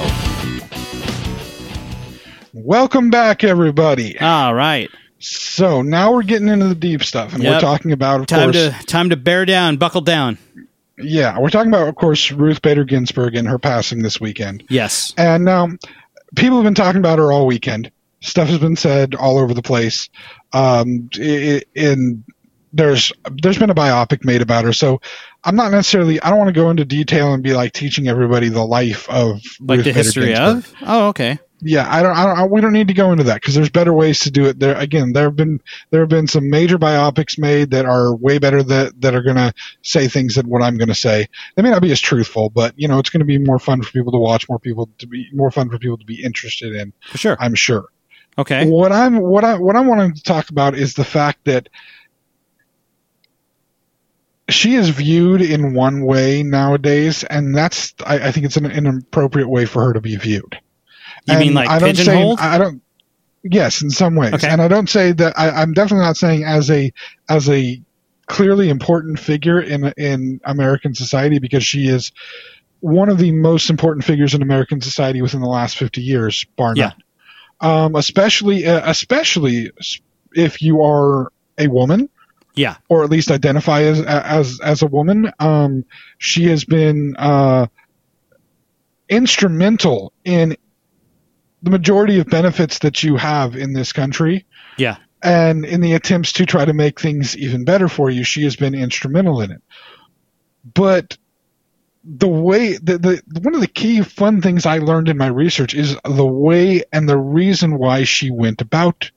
Welcome back, everybody.
All right.
So now we're getting into the deep stuff, and we're
Yep.
talking about, of
Time
course,
to time to bear down, buckle down.
yeah, we're talking about, of course, Ruth Bader Ginsburg and her passing this weekend.
Yes.
And um, people have been talking about her all weekend. Stuff has been said all over the place. Um, in there's there's been a biopic made about her, so I'm not necessarily. I don't want to go into detail and be like teaching everybody the life of
like
Ruth
the
Bader
history
Ginsburg.
of. Oh, okay.
Yeah, I don't. I don't. I, we don't need to go into that because there's better ways to do it. There again, there have been there have been some major biopics made that are way better that that are going to say things than what I'm going to say. They may not be as truthful, but you know, it's going to be more fun for people to watch, more people to be more fun for people to be interested in.
For sure,
I'm sure.
Okay.
What I'm what I what I'm wanting to talk about is the fact that she is viewed in one way nowadays, and that's I, I think it's an, an appropriate way for her to be viewed.
You
and
mean like
I don't say,
pigeonholed?
I don't. Yes, in some ways,
Okay.
and I don't say that. I, I'm definitely not saying as a as a clearly important figure in in American society, because she is one of the most important figures in American society within the last fifty years, bar none.
Yeah.
Um, especially uh, especially if you are a woman.
Yeah.
Or at least identify as as as a woman. Um, she has been uh, instrumental in the majority of benefits that you have in this country.
Yeah.
And in the attempts to try to make things even better for you, she has been instrumental in it. But the way the, the one of the key fun things I learned in my research is the way and the reason why she went about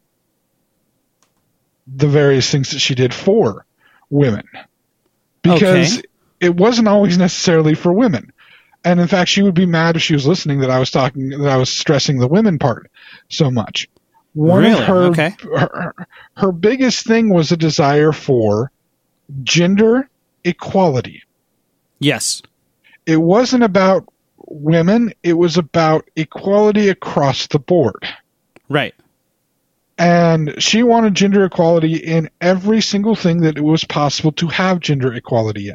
the various things that she did for women, because
Okay.
it wasn't always necessarily for women. And in fact, she would be mad if she was listening that I was talking, that I was stressing the women part so much. One
Really?
of her,
Okay.
her, her biggest thing was a desire for gender equality.
Yes.
It wasn't about women. It was about equality across the board.
Right.
And she wanted gender equality in every single thing that it was possible to have gender equality in.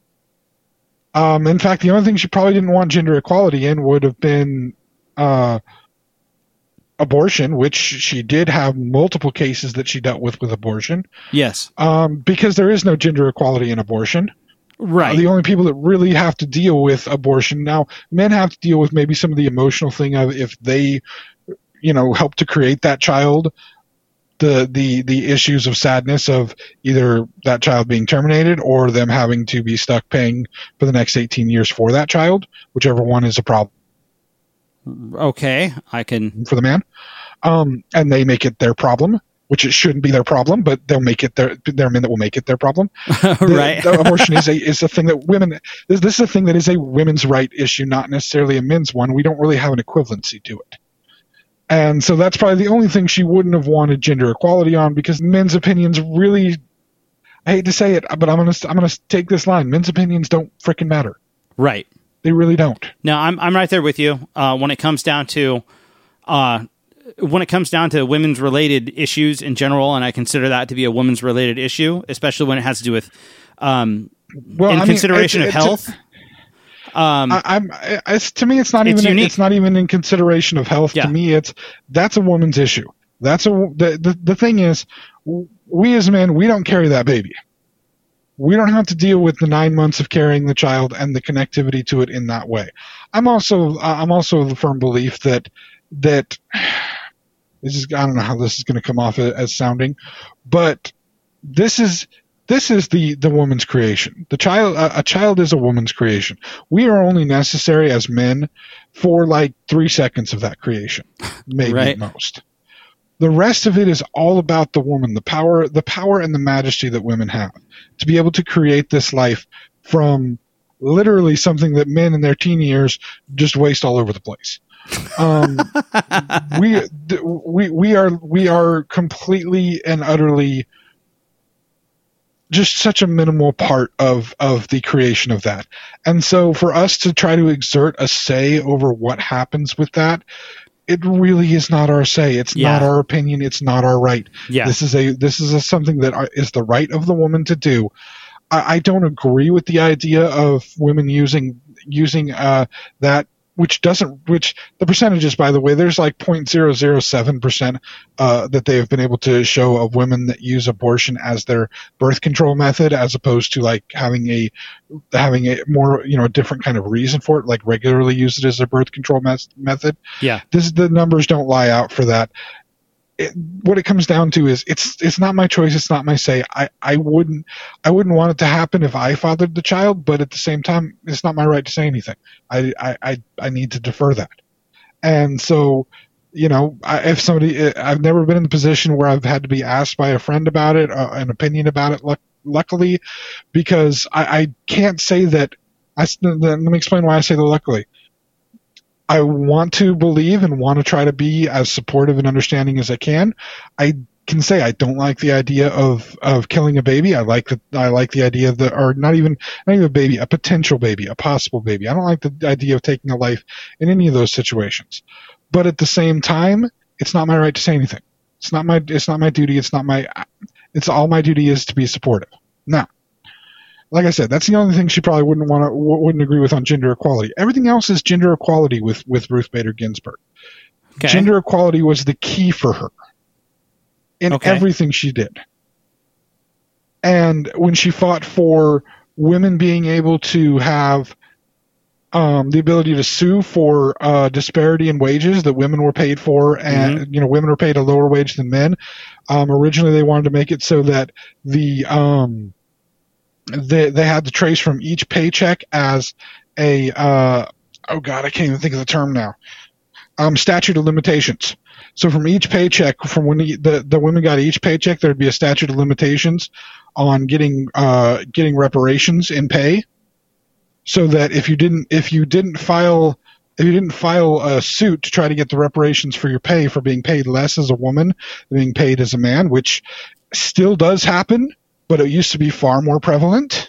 Um, in fact, the only thing she probably didn't want gender equality in would have been uh, abortion, which she did have multiple cases that she dealt with with abortion.
Yes.
Um, because there is no gender equality in abortion.
Right.
Uh, the only people that really have to deal with abortion now, men have to deal with maybe some of the emotional thing of if they, you know, help to create that child, the the the issues of sadness of either that child being terminated or them having to be stuck paying for the next eighteen years for that child, whichever one is a problem
Okay. I can.
for the man. Um, and they make it their problem, which it shouldn't be their problem, but they'll make it their. There are men that will make it their problem. The-
Right.
the abortion is a is a thing that women. This, this is a thing that is a women's right issue, not necessarily a men's one. We don't really have an equivalency to it. And so that's probably the only thing she wouldn't have wanted gender equality on, because men's opinions really, I hate to say it, but I'm going to I'm going to take this line. Men's opinions don't frickin' matter.
Right.
They really don't.
No, I'm I'm right there with you. Uh, when it comes down to, uh, when it comes down to women's related issues in general, and I consider that to be a women's related issue, especially when it has to do with, um,
Well,
in
I mean,
consideration
it's-
of
it's-
health. Um,
I, I'm I- it's to me it's not
It's
even
unique.
it's not even in consideration of health.
Yeah.
To me, it's that's a woman's issue. That's a the, the the thing is, we as men, we don't carry that baby. We don't have to deal with the nine months of carrying the child and the connectivity to it in that way. I'm also I'm also of the firm belief that that this is I don't know how this is going to come off as, as sounding, but this is this is the the woman's creation. The child a, a child is a woman's creation. We are only necessary as men for like three seconds of that creation, maybe
Right.
at most. The rest of it is all about the woman, the power, the power and the majesty that women have to be able to create this life from literally something that men in their teen years just waste all over the place. Um, we, th- we, we are, we are completely and utterly just such a minimal part of, of the creation of that. And so for us to try to exert a say over what happens with that, it really is not our say. It's
Yeah.
not our opinion. It's not our right.
yeah.
This is a this is a, something that are, is the right of the woman to do. I, I don't agree with the idea of women using using uh, that which doesn't, which the percentages, by the way, there's like zero point zero zero seven percent uh, that they have been able to show of women that use abortion as their birth control method, as opposed to like having a having a more, you know, a different kind of reason for it, like regularly use it as a birth control mes- method.
Yeah,
this the numbers don't lie out for that. It, what it comes down to is it's it's not my choice, it's not my say. I, I wouldn't I wouldn't want it to happen if I fathered the child, but at the same time, it's not my right to say anything. I I I, I need to defer that. And so, you know, I, if somebody, I've never been in the position where I've had to be asked by a friend about it, uh, an opinion about it. Luck, luckily, because I, I can't say that. I let me explain why I say that. Luckily. I want to believe and want to try to be as supportive and understanding as I can. I can say I don't like the idea of, of killing a baby. I like the I like the idea of the, or not even not even a baby, a potential baby, a possible baby. I don't like the idea of taking a life in any of those situations. But at the same time, it's not my right to say anything. It's not my it's not my duty. It's not my it's all my duty is to be supportive. Now, like I said, that's the only thing she probably wouldn't want to wouldn't agree with on gender equality. Everything else is gender equality with, with Ruth Bader Ginsburg. Okay. Gender equality was the key for her in okay. everything she did. And when she fought for women being able to have um, the ability to sue for uh, disparity in wages that women were paid for, and mm-hmm. you know, women were paid a lower wage than men. Um, originally, they wanted to make it so that the um, They they had to trace from each paycheck as a uh, oh god I can't even think of the term now um, statute of limitations. So from each paycheck, from when the, the the women got each paycheck, there'd be a statute of limitations on getting uh, getting reparations in pay. So that if you didn't if you didn't file if you didn't file a suit to try to get the reparations for your pay for being paid less as a woman than being paid as a man, which still does happen, but it used to be far more prevalent.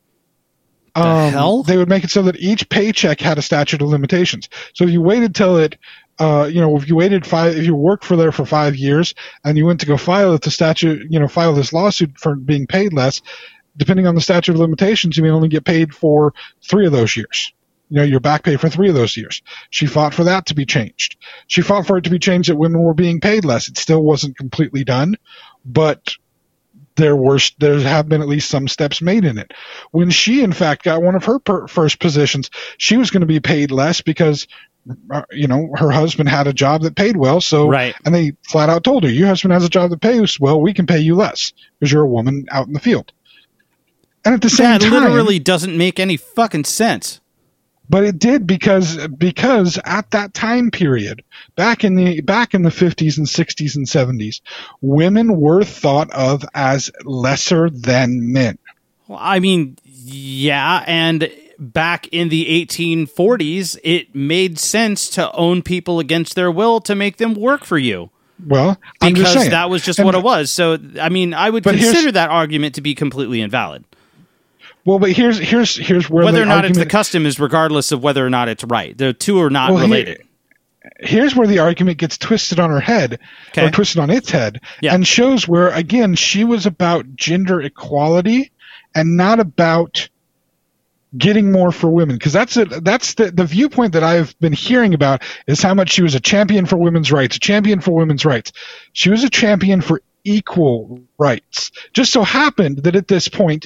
The um, hell?
They would make it so that each paycheck had a statute of limitations. So if you waited till it, uh, you know, if you waited five, if you worked for there for five years and you went to go file it, the statute, you know, file this lawsuit for being paid less, depending on the statute of limitations, you may only get paid for three of those years. You know, your back pay for three of those years. She fought for that to be changed. She fought for it to be changed that women were being paid less. It still wasn't completely done, but there were there have been at least some steps made in it. When she, in fact, got one of her per- first positions, she was going to be paid less because, uh, you know, her husband had a job that paid well. So,
right.
And they flat out told her, "Your husband has a job that pays well. We can pay you less because you're a woman out in the field." And at the same
that
time,
that literally doesn't make any fucking sense.
But it did because because at that time period, back in the back in the fifties and sixties and seventies, women were thought of as lesser than men.
Well, I mean, yeah, and back in the eighteen forties, it made sense to own people against their will to make them work for you.
Well, I'm
because
just saying.
that was just
and,
what it was. So, I mean, I would consider that argument to be completely invalid.
Well, but here's here's here's where
whether
the
or not
argument,
it's the custom is regardless of whether or not it's right. The two are not
well,
related.
Here, here's where the argument gets twisted on her head,
okay.
or twisted on its head,
yeah.
and shows where again she was about gender equality and not about getting more for women. Because that's a, that's the the viewpoint that I've been hearing about is how much she was a champion for women's rights, a champion for women's rights. She was a champion for equal rights. Just so happened that at this point,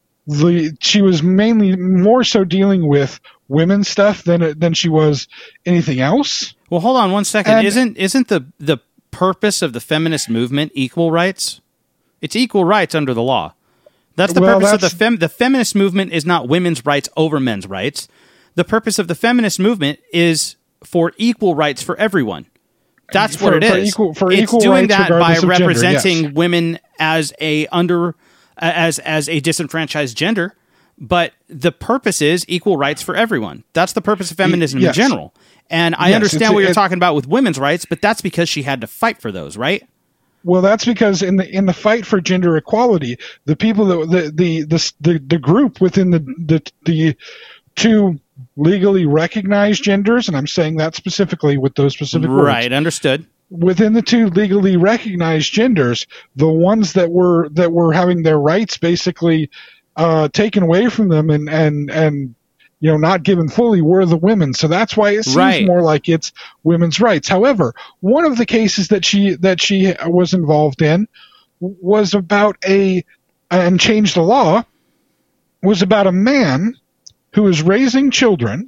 The, she was mainly more so dealing with women's stuff than than she was anything else.
Well, hold on one second.
And,
isn't isn't the the purpose of the feminist movement equal rights? It's equal rights under the law. That's the
well,
purpose
that's,
of the fem. The feminist movement is not women's rights over men's rights. The purpose of the feminist movement is for equal rights for everyone. That's
for,
what it
for
is.
Equal, for
it's
equal
doing
rights
that by
regardless of
representing
gender, yes.
women as a under. As as a disenfranchised gender, but the purpose is equal rights for everyone. That's the purpose of feminism
yes.
in general. And I
yes,
understand what you're
it,
talking about with women's rights, but that's because she had to fight for those, right?
Well, that's because in the in the fight for gender equality, the people that the the the the, the group within the, the the two legally recognized genders, and I'm saying that specifically with those specific words.
Right, understood.
Within the two legally recognized genders, the ones that were that were having their rights basically uh, taken away from them and and and you know, not given fully were the women. So that's why it seems
Right.
more like it's women's rights. However, one of the cases that she that she was involved in was about a and changed the law was about a man who was raising children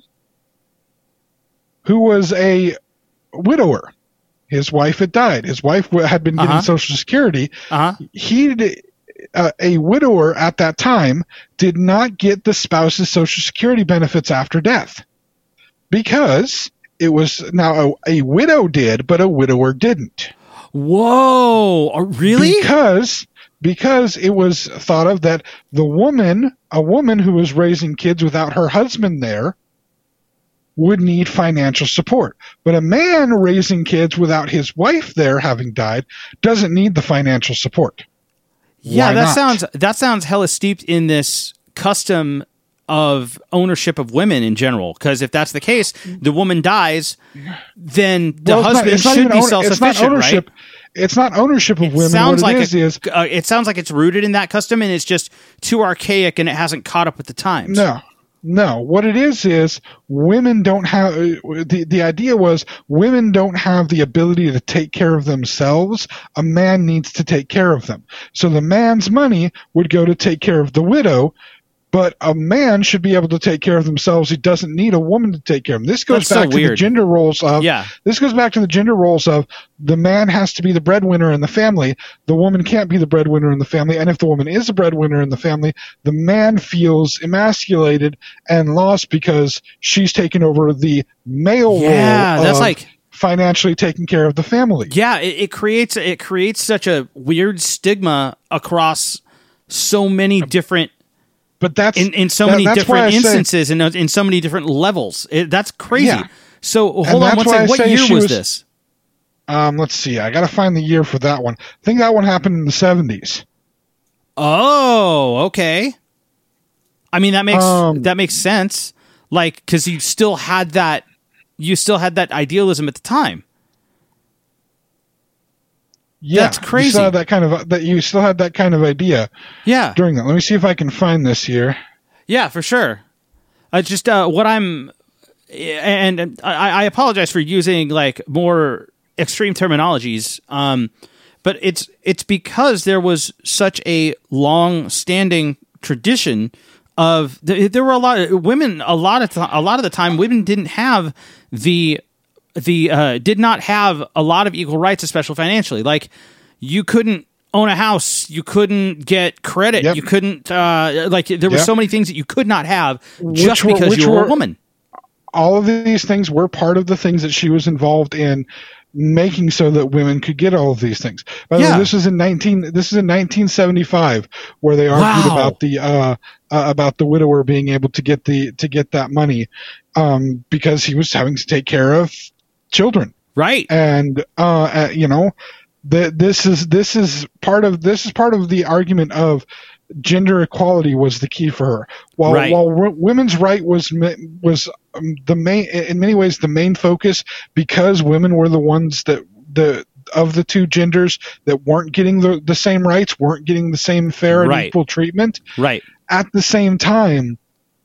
who was a widower. His wife had died. His wife had been getting
Uh-huh.
Social Security.
Uh-huh.
He did, uh, a widower at that time did not get the spouse's Social Security benefits after death because it was now a, a widow did, but a widower didn't.
Whoa. Oh, really?
Because because it was thought of that the woman, a woman who was raising kids without her husband there, would need financial support. But a man raising kids without his wife there having died doesn't need the financial support.
Yeah,
Why
that
not?
sounds that sounds hella steeped in this custom of ownership of women in general. Because if that's the case, the woman dies, then the
Well, it's not-
husband
it's not
should
even
be
own-
self
It's not
sufficient,
ownership.
right?
It's not ownership of
It
women.
sounds
what it
like
is
it,
is
uh, it sounds like it's rooted in that custom, and it's just too archaic, and it hasn't caught up with the times.
no, no. What it is is women don't have the the idea was women don't have the ability to take care of themselves. A man needs to take care of them. So the man's money would go to take care of the widow. But a man should be able to take care of themselves. He doesn't need a woman to take care of him. This goes
That's so
back to the
weird.
gender roles of
Yeah.
This goes back to the gender roles of the man has to be the breadwinner in the family. The woman can't be the breadwinner in the family. And if the woman is the breadwinner in the family, the man feels emasculated and lost because she's taken over the male
Yeah,
role
that's
of
like-
financially taking care of the family.
Yeah, it, it creates it creates such a weird stigma across so many different
But that's
in, in so
that-
many
that's why I
different
say-
instances and in, in so many different levels. It, that's crazy.
Yeah.
So hold
And
on
that's
one
why I
second. What
say
year
she
was
was-
this?
Um, let's see. I got to find the year for that one. I think that one happened in the seventies.
Oh, okay. I mean that makes
Um,
that makes sense. Like because you still had that you still had that idealism at the time.
Yeah,
That's crazy.
You still had that kind of that. You still had that kind of idea
Yeah.
during that. Let me see if I can find this here.
Yeah, for sure. Uh, just uh, what I'm, and I, I apologize for using like more extreme terminologies, um, but it's it's because there was such a long-standing tradition of there were a lot of women. A lot of th- a lot of the time, women didn't have the the uh, did not have a lot of equal rights, especially financially. Like you couldn't own a house, you couldn't get credit,
Yep.
you couldn't uh, like there were
Yep.
so many things that you could not have just
Which were-
because
which
you were,
were-
a woman.
All of these things were part of the things that she was involved in making so that women could get all of these things. By the
Yeah.
way, this is in nineteen. This is in nineteen seventy-five, where they argued
Wow.
about the uh, uh, about the widower being able to get the to get that money um, because he was having to take care of children.
Right.
And uh, uh, you know, the, this is this is part of this is part of the argument of gender equality was the key for her. While
Right.
while w- women's right was ma- was um, the main in many ways the main focus because women were the ones that the of the two genders that weren't getting the, the same rights, weren't getting the same fair and
Right.
equal treatment.
Right.
At the same time,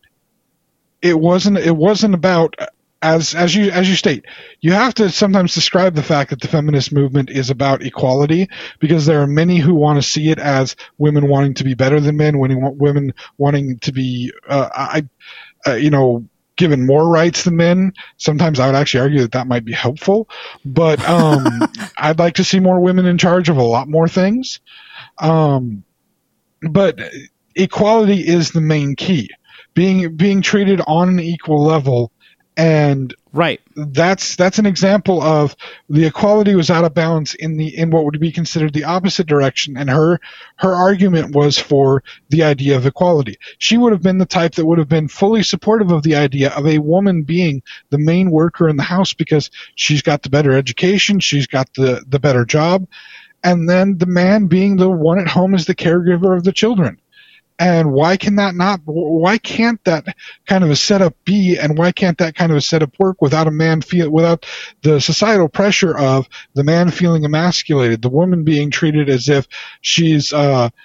it wasn't it wasn't about as as you as you state, you have to sometimes describe the fact that the feminist movement is about equality because there are many who want to see it as women wanting to be better than men, women women wanting to be uh, I uh, you know given more rights than men. Sometimes I would actually argue that that might be helpful, but um, I'd like to see more women in charge of a lot more things. Um, but equality is the main key. Being being treated on an equal level, and
Right.
that's that's an example of the equality was out of balance in the in what would be considered the opposite direction, and her her argument was for the idea of equality. She would have been the type that would have been fully supportive of the idea of a woman being the main worker in the house because she's got the better education, she's got the the better job, and then the man being the one at home as the caregiver of the children. And why can that not? Why can't that kind of a setup be? And why can't that kind of a setup work without a man feel without the societal pressure of the man feeling emasculated, the woman being treated as if she's uh,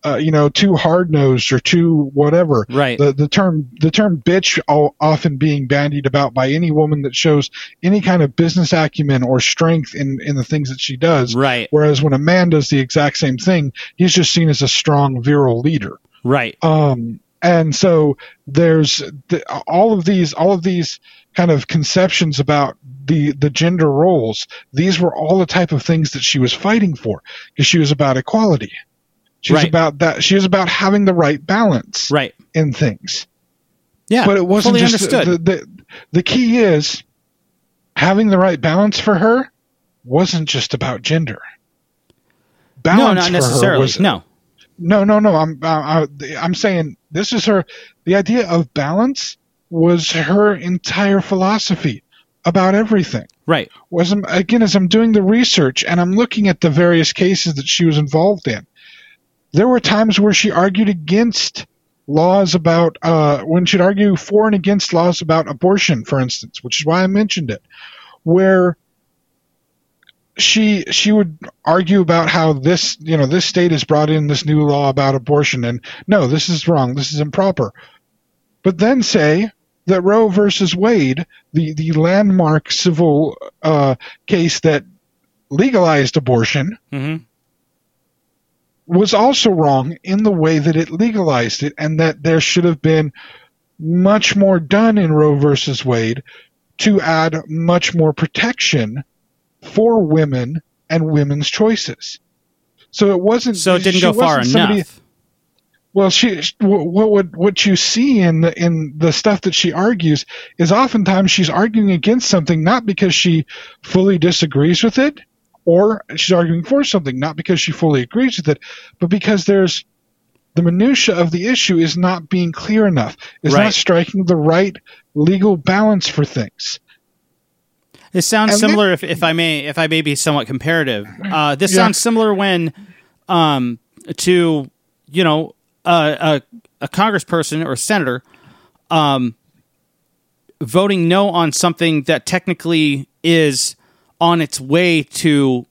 uh, you know, too hard nosed or too whatever.
Right.
The the term the term bitch all, often being bandied about by any woman that shows any kind of business acumen or strength in in the things that she does.
Right.
Whereas when a man does the exact same thing, he's just seen as a strong, virile leader.
Right.
Um, and so there's the, all of these all of these kind of conceptions about the the gender roles. These were all the type of things that she was fighting for, because she was about equality. She was
Right.
about that. She was about having the right balance
Right.
in things.
Yeah.
But it wasn't
fully
just
understood.
the, the the key is having the right balance for her wasn't just about gender. Balance
no, not
for
necessarily.
her was,
no.
No, no, no. I'm uh, I'm saying this is her. The idea of balance was her entire philosophy about everything.
Right.
Was again, as I'm doing the research and I'm looking at the various cases that she was involved in, there were times where she argued against laws about uh, when she'd argue for and against laws about abortion, for instance, which is why I mentioned it, where she she would argue about how this you know this state has brought in this new law about abortion, and no, this is wrong, this is improper, but then say that Roe versus Wade, the the landmark civil uh, case that legalized abortion,
Mm-hmm.
was also wrong in the way that it legalized it, and that there should have been much more done in Roe versus Wade to add much more protection for women and women's choices. So it wasn't.
So it didn't
she
go far
wasn't somebody-
enough.
Well, she what would what you see in the in the stuff that she argues is oftentimes she's arguing against something not because she fully disagrees with it, or she's arguing for something not because she fully agrees with it, but because there's the minutia of the issue is not being clear enough. It's
Right.
not striking the right legal balance for things.
It sounds
And
similar, if, if I may, if I may be somewhat comparative. Uh, this
Yeah.
sounds similar when, um, to you know, uh, a a congressperson or a senator, um, voting no on something that technically is on its way to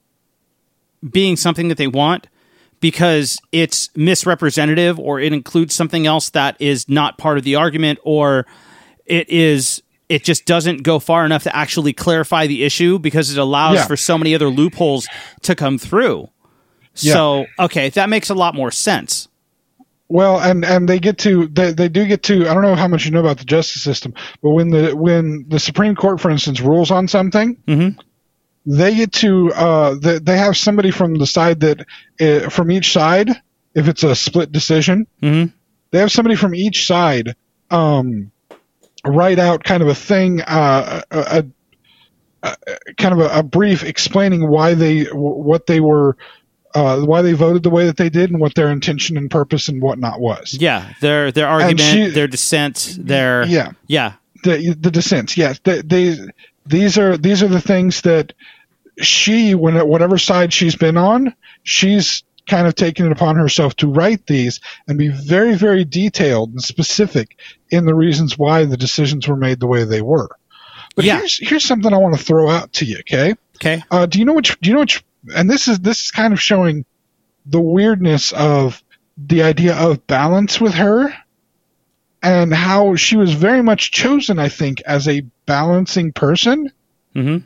being something that they want, because it's misrepresentative or it includes something else that is not part of the argument, or it is. It just doesn't go far enough to actually clarify the issue because it allows
Yeah.
for so many other loopholes to come through.
Yeah.
So, okay, that makes a lot more sense.
Well, and, and they get to they, they do get to I don't know how much you know about the justice system, but when the when the Supreme Court, for instance, rules on something,
Mhm.
they get to uh they, they have somebody from the side that uh, from each side, if it's a split decision,
Mhm.
they have somebody from each side um write out kind of a thing, uh, a, a, a kind of a, a brief explaining why they what they were. Uh, why they voted the way that they did and what their intention and purpose and whatnot was.
Yeah, their their argument,
she-
their dissent, their
Yeah.
yeah,
The the dissents, yes. They, they these are these are the things that she, when whatever side she's been on, she's kind of taken it upon herself to write these and be very, very detailed and specific in the reasons why the decisions were made the way they were. But
Yeah.
here's here's something I want to throw out to you, okay?
okay,
Uh, do you know which? Do you know which? And this is this is kind of showing the weirdness of the idea of balance with her, and how she was very much chosen, I think, as a balancing person.
hmm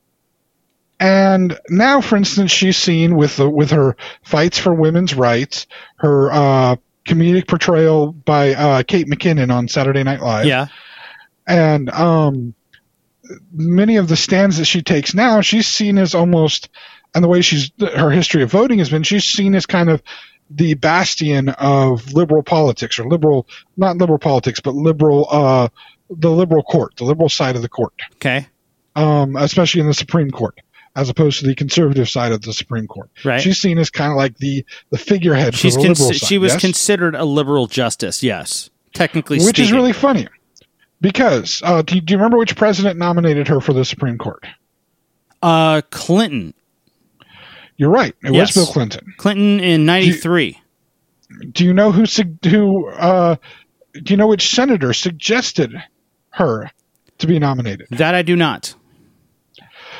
And now, for instance, she's seen with the, with her fights for women's rights, her uh, comedic portrayal by uh, Kate McKinnon on Saturday Night Live,
yeah,
and um, many of the stands that she takes now, she's seen as almost, and the way she's her history of voting has been, she's seen as kind of the bastion of liberal politics, or liberal, not liberal politics, but liberal, uh, the liberal court, the liberal side of the court,
okay,
um, especially in the Supreme Court, as opposed to the conservative side of the Supreme Court.
right.
She's seen as kind of like the the figurehead
She's
for the liberal
cons-
side.
she was
yes?
considered a liberal justice, yes, technically
Which is
speaking.
really funny. Because, uh, do, you, do you remember which president nominated her for the Supreme Court?
uh Clinton,
You're right. It
Yes.
was Bill Clinton.
Clinton in ninety-three.
Do you know who sug- who? Uh, do you know which senator suggested her to be nominated?
That I do not.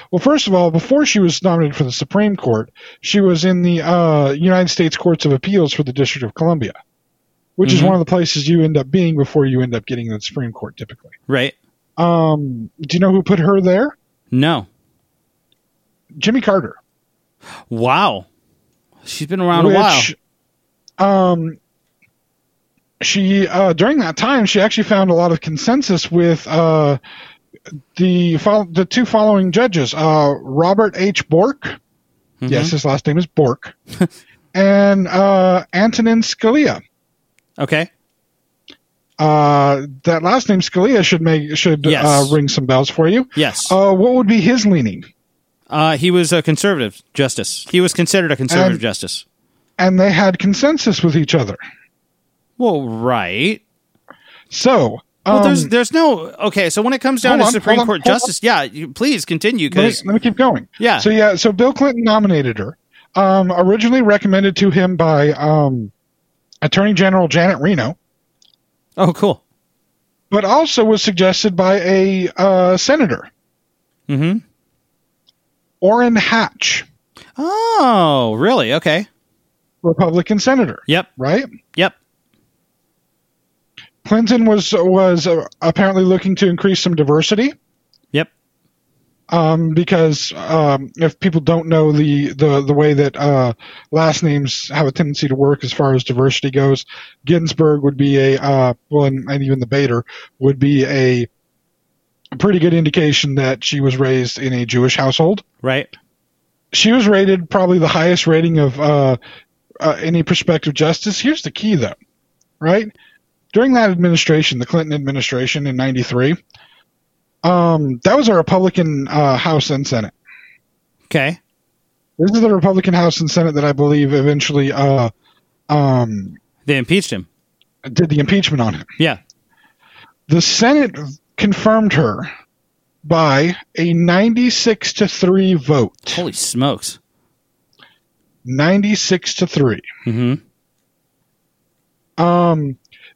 Well, first of all, before she was nominated for the Supreme Court, she was in the uh, United States Courts of Appeals for the District of Columbia, which mm-hmm. is one of the places you end up being before you end up getting to the Supreme Court, typically.
Right.
Um, do you know who put her there?
No.
Jimmy Carter.
Wow. She's been around
which,
a
while. Um, she uh, during that time, she actually found a lot of consensus with uh, the the two following judges, uh, Robert H. Bork. Mm-hmm. Yes, his last name is Bork, and uh, Antonin Scalia.
Okay.
Uh, that last name Scalia should make should
yes.
uh, ring some bells for you.
Yes.
Uh, what would be his leaning?
Uh, he was a conservative justice. He was considered a conservative
and,
justice.
And they had consensus with each other.
Well, right.
So, um,
well, there's there's no okay. So when it comes down to
on,
Supreme
on,
Court justice, on. yeah, you, please continue.
Let me, let me keep going.
Yeah.
So yeah, so Bill Clinton nominated her. Um, originally recommended to him by um, Attorney General Janet Reno.
Oh, cool.
But also was suggested by a uh, senator.
Mm-hmm.
Orrin Hatch.
Oh, really? Okay.
Republican senator.
Yep.
Right?
Yep.
Clinton was was uh, apparently looking to increase some diversity.
Yep.
Um, because um, if people don't know the, the, the way that uh, last names have a tendency to work as far as diversity goes, Ginsburg would be a, uh, well, and, and even the Bader would be a pretty good indication that she was raised in a Jewish household.
Right.
She was rated probably the highest rating of uh, uh, any prospective justice. Here's the key, though, right? During that administration, the Clinton administration in ninety-three, um, that was a Republican uh, House and Senate.
Okay.
This is the Republican House and Senate that I believe eventually uh, um,
they impeached him.
Did the impeachment on him.
Yeah.
The Senate confirmed her by a ninety-six to three vote.
Holy smokes.
ninety-six to three.
Mm-hmm.
Um,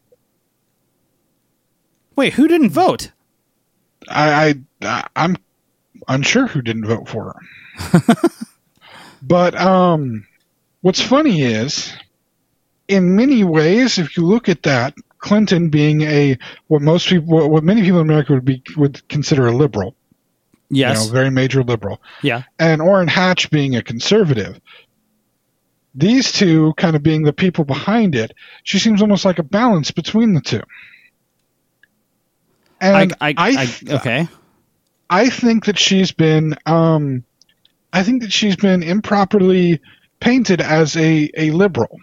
Wait, who didn't vote?
I, I I'm unsure who didn't vote for her. But um, what's funny is, in many ways, if you look at that, Clinton being a what most people, what many people in America would be would consider a liberal,
yes,
you know, very major liberal,
yeah,
and Orrin Hatch being a conservative. These two kind of being the people behind it, she seems almost like a balance between the two. And
I, I,
I,
I okay,
I think that she's been, um, I think that she's been improperly painted as a, a liberal.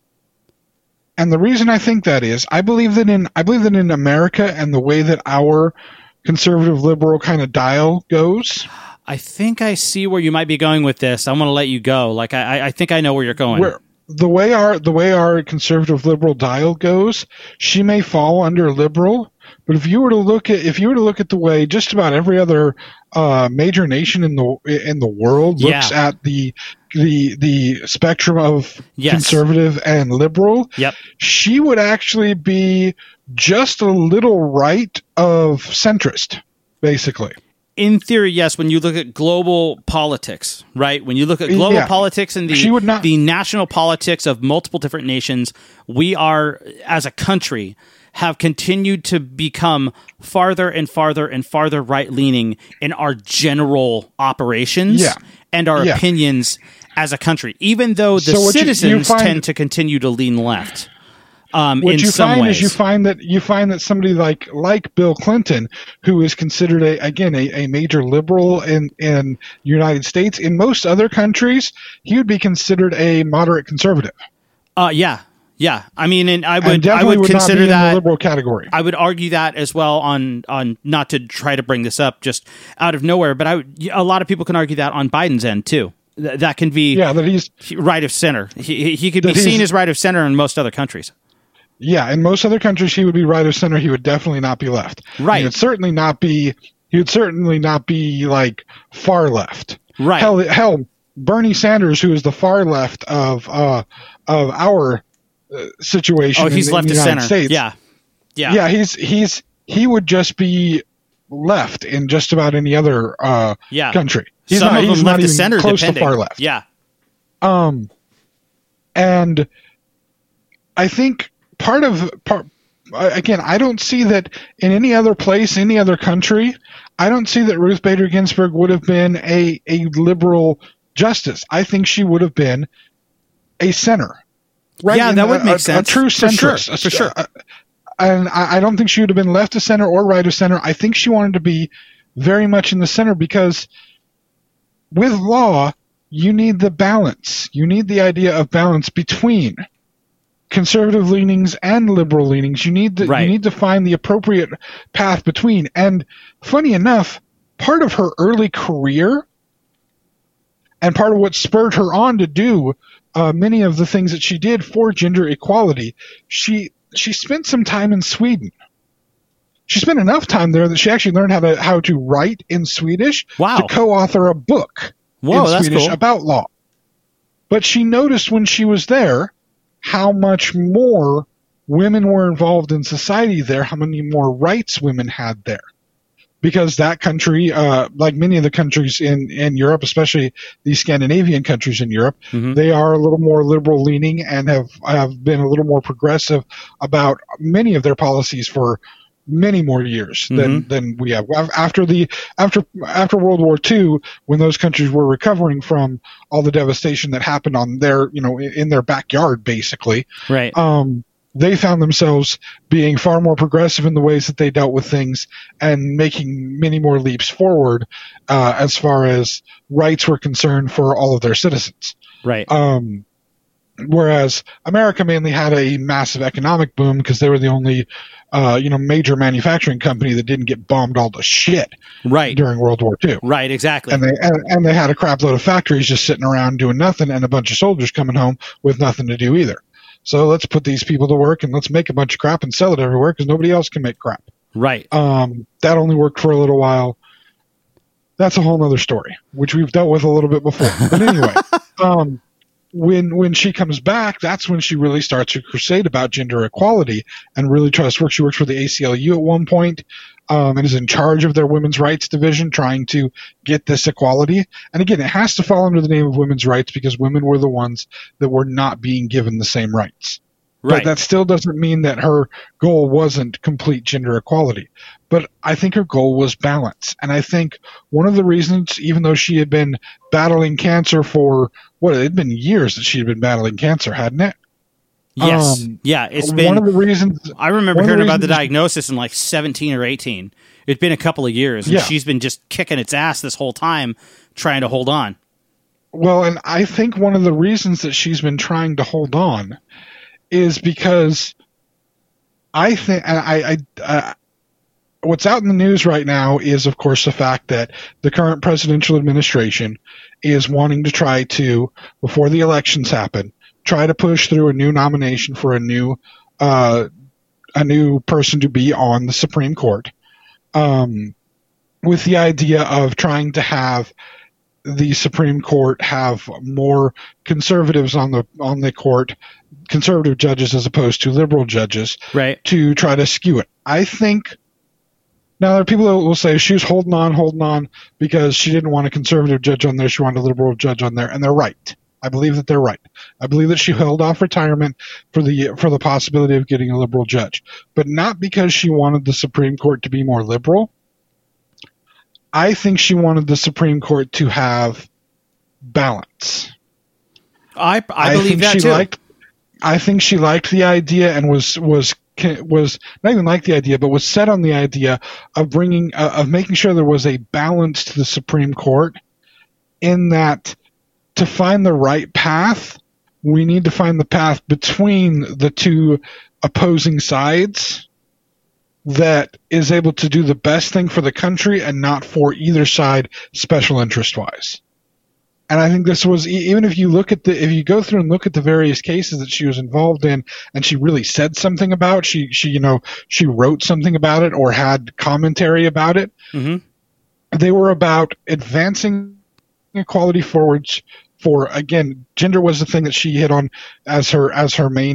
And the reason I think that is, I believe that in I believe that in America and the way that our conservative liberal kind of dial goes.
I think I see where you might be going with this. I'm going to let you go. Like I, I think I know where you're going.
Where, the way our the way our conservative liberal dial goes, she may fall under liberal. But if you were to look at if you were to look at the way just about every other uh, major nation in the in the world looks
yeah.
at the the the spectrum of
yes.
conservative and liberal,
yep.
she would actually be just a little right of centrist, basically.
In theory, yes. When you look at global politics, right? When you look at global
yeah.
politics and the
she would not-
the national politics of multiple different nations, we are as a country have continued to become farther and farther and farther right-leaning in our general operations
yeah.
and our
yeah.
opinions as a country, even though the
so
citizens
you, you find,
tend to continue to lean left. Um,
what
in
you
some
find
ways.
is you find that you find that somebody like like Bill Clinton, who is considered a again a, a major liberal in in the United States, in most other countries, he would be considered a moderate conservative.
Uh, yeah. Yeah, I mean, and I would,
and
I would,
would
consider
not be
that
in the liberal category.
I would argue that as well on, on not to try to bring this up just out of nowhere, but I would, a lot of people can argue that on Biden's end too. Th- that can be
yeah, that he's
right of center. He he could be seen as right of center in most other countries.
Yeah, in most other countries, he would be right of center. He would definitely not be left.
Right.
He would certainly not be. He would certainly not be like far left.
Right.
Hell, hell, Bernie Sanders, who is the far left of uh of our uh, situation.
Oh, he's
in,
left
in the
of
United
center.
States.
Yeah. Yeah.
Yeah. He's he's he would just be left in just about any other uh,
yeah.
country. He's
Some
not,
of them
he's
left
not
to
even
center,
close
depending.
to far left.
Yeah.
Um, and I think part of part again, I don't see that in any other place, any other country. I don't see that Ruth Bader Ginsburg would have been a a liberal justice. I think she would have been a center. Right?
Yeah, that
a,
would make
a,
sense.
A true
For sure.
centrist.
For sure.
A, and I, I don't think she would have been left of center or right of center. I think she wanted to be very much in the center because with law, you need the balance. You need the idea of balance between conservative leanings and liberal leanings. You need to,
right.
you need to find the appropriate path between. And funny enough, part of her early career and part of what spurred her on to do uh, many of the things that she did for gender equality, she she spent some time in Sweden. She spent enough time there that she actually learned how to how to write in Swedish
wow.
to co-author a book
Whoa,
in
that's
Swedish
cool.
about law. But she noticed when she was there how much more women were involved in society there, how many more rights women had there. Because that country, uh, like many of the countries in, in Europe, especially these Scandinavian countries in Europe,
mm-hmm.
they are a little more liberal leaning and have, have been a little more progressive about many of their policies for many more years than,
mm-hmm.
than we have. After the after after World War Two, when those countries were recovering from all the devastation that happened on their, you know, in their backyard, basically,
right.
Um, they found themselves being far more progressive in the ways that they dealt with things and making many more leaps forward uh, as far as rights were concerned for all of their citizens.
Right.
Um, whereas America mainly had a massive economic boom because they were the only, uh, you know, major manufacturing company that didn't get bombed all to shit
right.
during World War Two.
Right, exactly.
And they and, and they had a crap load of factories just sitting around doing nothing and a bunch of soldiers coming home with nothing to do either. So let's put these people to work and let's make a bunch of crap and sell it everywhere because nobody else can make crap.
Right.
Um, that only worked for a little while. That's a whole other story, which we've dealt with a little bit before. But anyway, um, when when she comes back, that's when she really starts her crusade about gender equality and really tries to work. She works for the A C L U at one point, um, and is in charge of their women's rights division, trying to get this equality. And again, it has to fall under the name of women's rights because women were the ones that were not being given the same rights.
Right.
But that still doesn't mean that her goal wasn't complete gender equality. But I think her goal was balance. And I think one of the reasons, even though she had been battling cancer for, what, it had been years that she had been battling cancer, hadn't it?
Yes.
Um,
yeah, it's been.
One of the reasons.
I remember
hearing
the about the
reasons,
diagnosis in like seventeen or eighteen. It's been a couple of years, and
yeah.
she's been just kicking its ass this whole time, trying to hold on.
Well, and I think one of the reasons that she's been trying to hold on is because I think I, I, I what's out in the news right now is, of course, the fact that the current presidential administration is wanting to try to, before the elections happen, try to push through a new nomination for a new uh, a new person to be on the Supreme Court, um, with the idea of trying to have the Supreme Court have more conservatives on the on the court, conservative judges as opposed to liberal judges,
right?
To try to skew it. I think now there are people that will say she was holding on, holding on because she didn't want a conservative judge on there, she wanted a liberal judge on there, and they're right. I believe that they're right. I believe that she held off retirement for the for the possibility of getting a liberal judge, but not because she wanted the Supreme Court to be more liberal. I think she wanted the Supreme Court to have balance.
I I believe
I think
that
she
too.
Liked, I think she liked the idea and was was was not even liked the idea, but was set on the idea of bringing uh, of making sure there was a balance to the Supreme Court. In that, to find the right path, we need to find the path between the two opposing sides that is able to do the best thing for the country and not for either side special interest wise. And I think this was, even if you look at the, if you go through and look at the various cases that she was involved in and she really said something about, she, she, you know, she wrote something about it or had commentary about it.
Mm-hmm.
They were about advancing equality forwards for, again, gender was the thing that she hit on as her, as her main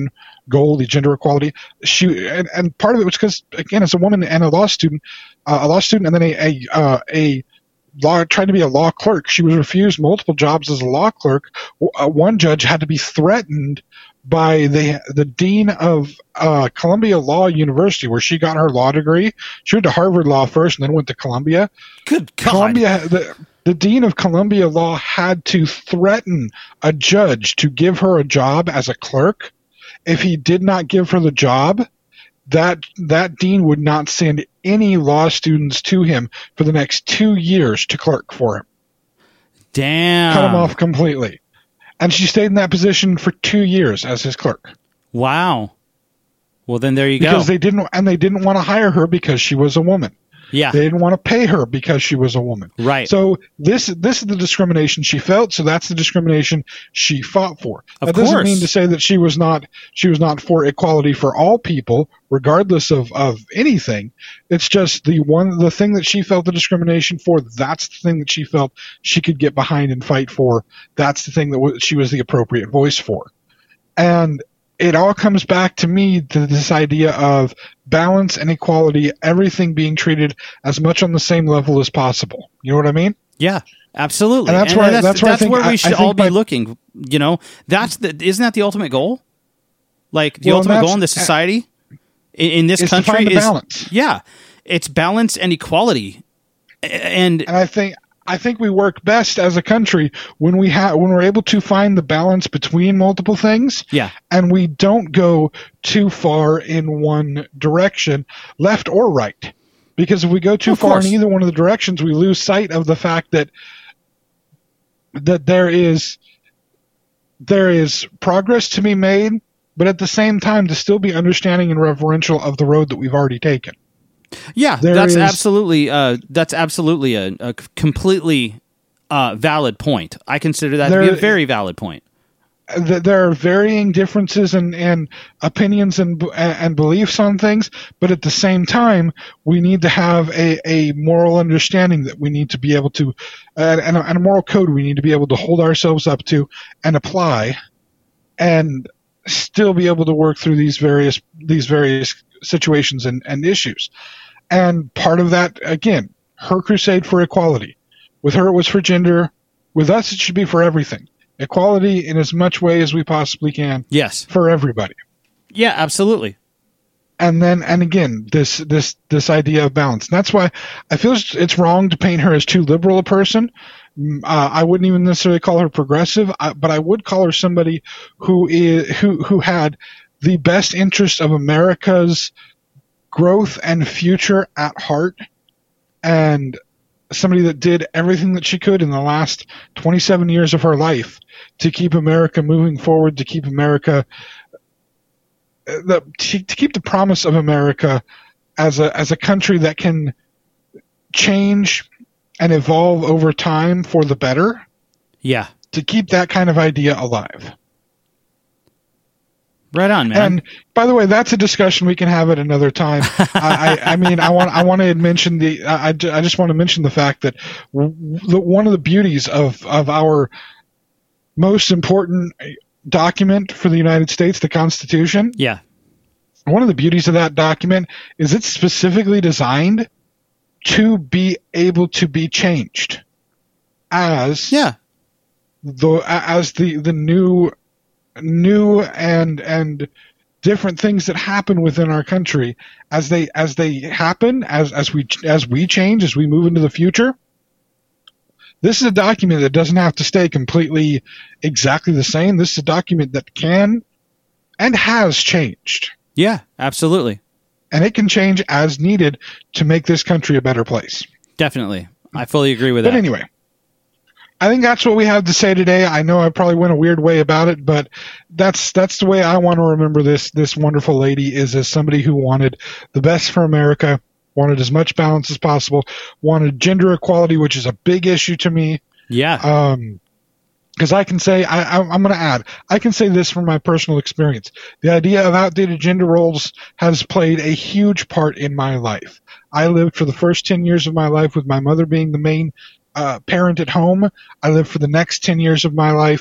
goal, the gender equality. She and, and part of it was because, again, as a woman and a law student, uh, a law student, and then a a, uh, a law trying to be a law clerk, she was refused multiple jobs as a law clerk. Uh, one judge had to be threatened by the the dean of uh, Columbia Law University, where she got her law degree. She went to Harvard Law first, and then went to Columbia.
Good God.
Columbia, the, the dean of Columbia Law had to threaten a judge to give her a job as a clerk. If he did not give her the job, that that dean would not send any law students to him for the next two years to clerk for him.
Damn.
Cut him off completely. And she stayed in that position for two years as his clerk.
Wow. Well, then there you
because
go.
Because they didn't, and they didn't want to hire her because she was a woman.
Yeah.
They didn't want to pay her because she was a woman.
Right.
So this this is the discrimination she felt. So that's the discrimination she fought for.
Of
that doesn't
course.
mean to say that she was not she was not for equality for all people, regardless of, of anything. It's just the one the thing that she felt the discrimination for. That's the thing that she felt she could get behind and fight for. That's the thing that w- she was the appropriate voice for. And it all comes back to me to this idea of balance and equality, everything being treated as much on the same level as possible. You know what I mean?
Yeah, absolutely.
And that's
and
where-
that's,
that's where I
that's
think-
where
I-
we
I
should
think
all be
by-
looking. You know, that's the isn't that the ultimate goal? Like the
Well,
ultimate
that's-
goal in this society, in, in this
Is to
country,
find the
is
balance.
yeah, it's balance and equality, and
And I think I think we work best as a country when we have when we're able to find the balance between multiple things.
yeah,
And we don't go too far in one direction, left or right. Because if we go too
Of
far
course.
in either one of the directions, we lose sight of the fact that that there is there is progress to be made, but at the same time to still be understanding and reverential of the road that we've already taken.
yeah.
There
That's
is-
absolutely uh, that's absolutely a, a completely uh, valid point. I consider that to be
There-
a very valid point.
Th- there are varying differences in, in opinions and and beliefs on things, but at the same time, we need to have a, a moral understanding that we need to be able to, uh, and, a, and a moral code we need to be able to hold ourselves up to and apply, and still be able to work through these various these various situations and, and issues. And part of that, again, her crusade for equality. With her, it was for gender. With us, it should be for everything. Equality in as much way as we possibly can
Yes.
for everybody.
Yeah. Absolutely.
And then, and again, this this this idea of balance. And that's why I feel it's it's wrong to paint her as too liberal a person. Mm, Uh, I wouldn't even necessarily call her progressive, I, but I would call her somebody who is who who had the best interest of America's growth and future at heart, and somebody that did everything that she could in the last twenty-seven years of her life to keep America moving forward, to keep America, uh, the, to, to keep the promise of America as a as a country that can change and evolve over time for the better,
Yeah.
to keep that kind of idea alive.
Right on, man.
And by the way, that's a discussion we can have at another time. I, I, I mean, I want I want to mention the I, I just want to mention the fact that w- the, one of the beauties of of our most important document for the United States, the Constitution,
yeah.
one of the beauties of that document is it's specifically designed to be able to be changed as
Yeah.
the as the the new new and and different things that happen within our country as they as they happen as as we as we change as we move into the future. This is a document that doesn't have to stay completely exactly the same. This is a document that can and has changed,
Yeah. Absolutely.
and it can change as needed to make this country a better place.
Definitely. I fully agree with
But
that.
anyway, I think that's what we have to say today. I know I probably went a weird way about it, but that's that's the way I want to remember this this wonderful lady, is as somebody who wanted the best for America, wanted as much balance as possible, wanted gender equality, which is a big issue to me.
Yeah.
Um, because I can say, I, I, I'm going to add, I can say this from my personal experience. The idea of outdated gender roles has played a huge part in my life. I lived for the first ten years of my life with my mother being the main uh, parent at home. I lived for the next ten years of my life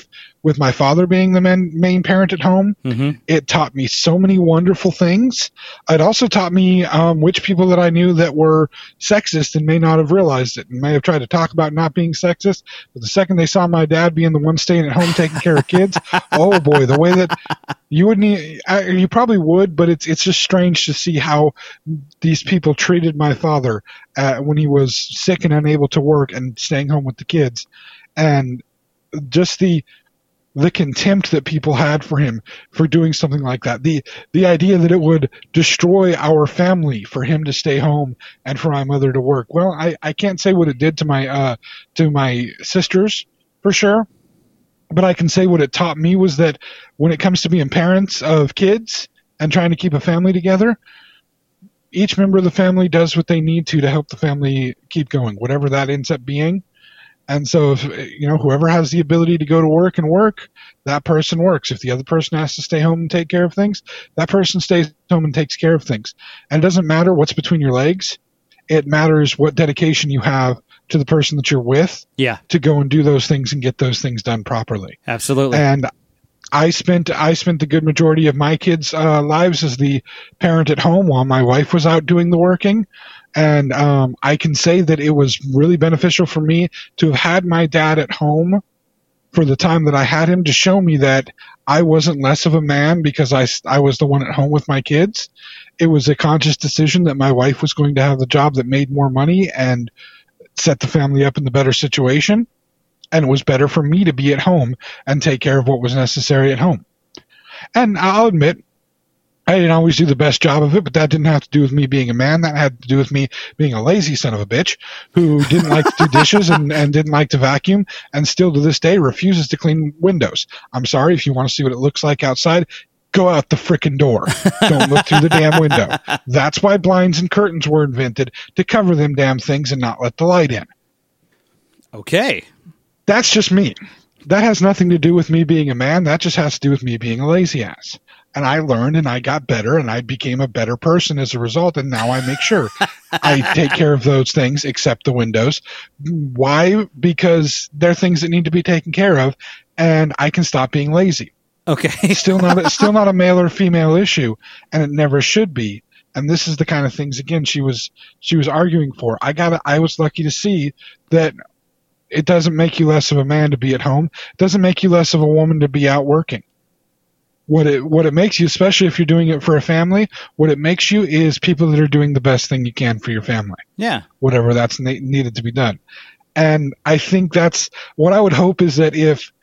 with my father being the main, main parent at home.
Mm-hmm.
It taught me so many wonderful things. It also taught me um, which people that I knew that were sexist and may not have realized it and may have tried to talk about not being sexist. But the second they saw my dad being the one staying at home taking care of kids, oh boy, the way that you wouldn't, e- I, you probably would, but it's it's just strange to see how these people treated my father uh, when he was sick and unable to work and staying home with the kids, and just the the contempt that people had for him for doing something like that. The the idea that it would destroy our family for him to stay home and for my mother to work. Well, I, I can't say what it did to my uh to my sisters for sure, but I can say what it taught me was that when it comes to being parents of kids and trying to keep a family together, each member of the family does what they need to to help the family keep going, whatever that ends up being. And so, if, you know, whoever has the ability to go to work and work, that person works. If the other person has to stay home and take care of things, that person stays home and takes care of things. And it doesn't matter what's between your legs. It matters what dedication you have to the person that you're with
Yeah.
to go and do those things and get those things done properly.
Absolutely.
And I spent I spent the good majority of my kids' uh, lives as the parent at home while my wife was out doing the working. And um, I can say that it was really beneficial for me to have had my dad at home for the time that I had him, to show me that I wasn't less of a man because I, I was the one at home with my kids. It was a conscious decision that my wife was going to have the job that made more money and set the family up in the better situation. And it was better for me to be at home and take care of what was necessary at home. And I'll admit, I didn't always do the best job of it, but that didn't have to do with me being a man. That had to do with me being a lazy son of a bitch who didn't like to do dishes and, and didn't like to vacuum, and still to this day refuses to clean windows. I'm sorry, if you want to see what it looks like outside, go out the frickin' door. Don't look through the damn window. That's why blinds and curtains were invented, to cover them damn things and not let the light in.
Okay.
That's just me. That has nothing to do with me being a man. That just has to do with me being a lazy ass. And I learned and I got better and I became a better person as a result. And now I make sure I take care of those things except the windows. Why? Because they're things that need to be taken care of, and I can stop being lazy.
Okay.
still not a, still not a male or female issue, and it never should be. And this is the kind of things, again, she was she was arguing for. I got I was lucky to see that it doesn't make you less of a man to be at home. It doesn't make you less of a woman to be out working. What it what it makes you, especially if you're doing it for a family, what it makes you is people that are doing the best thing you can for your family.
Yeah.
Whatever that's ne- needed to be done. And I think that's what I would hope, is that if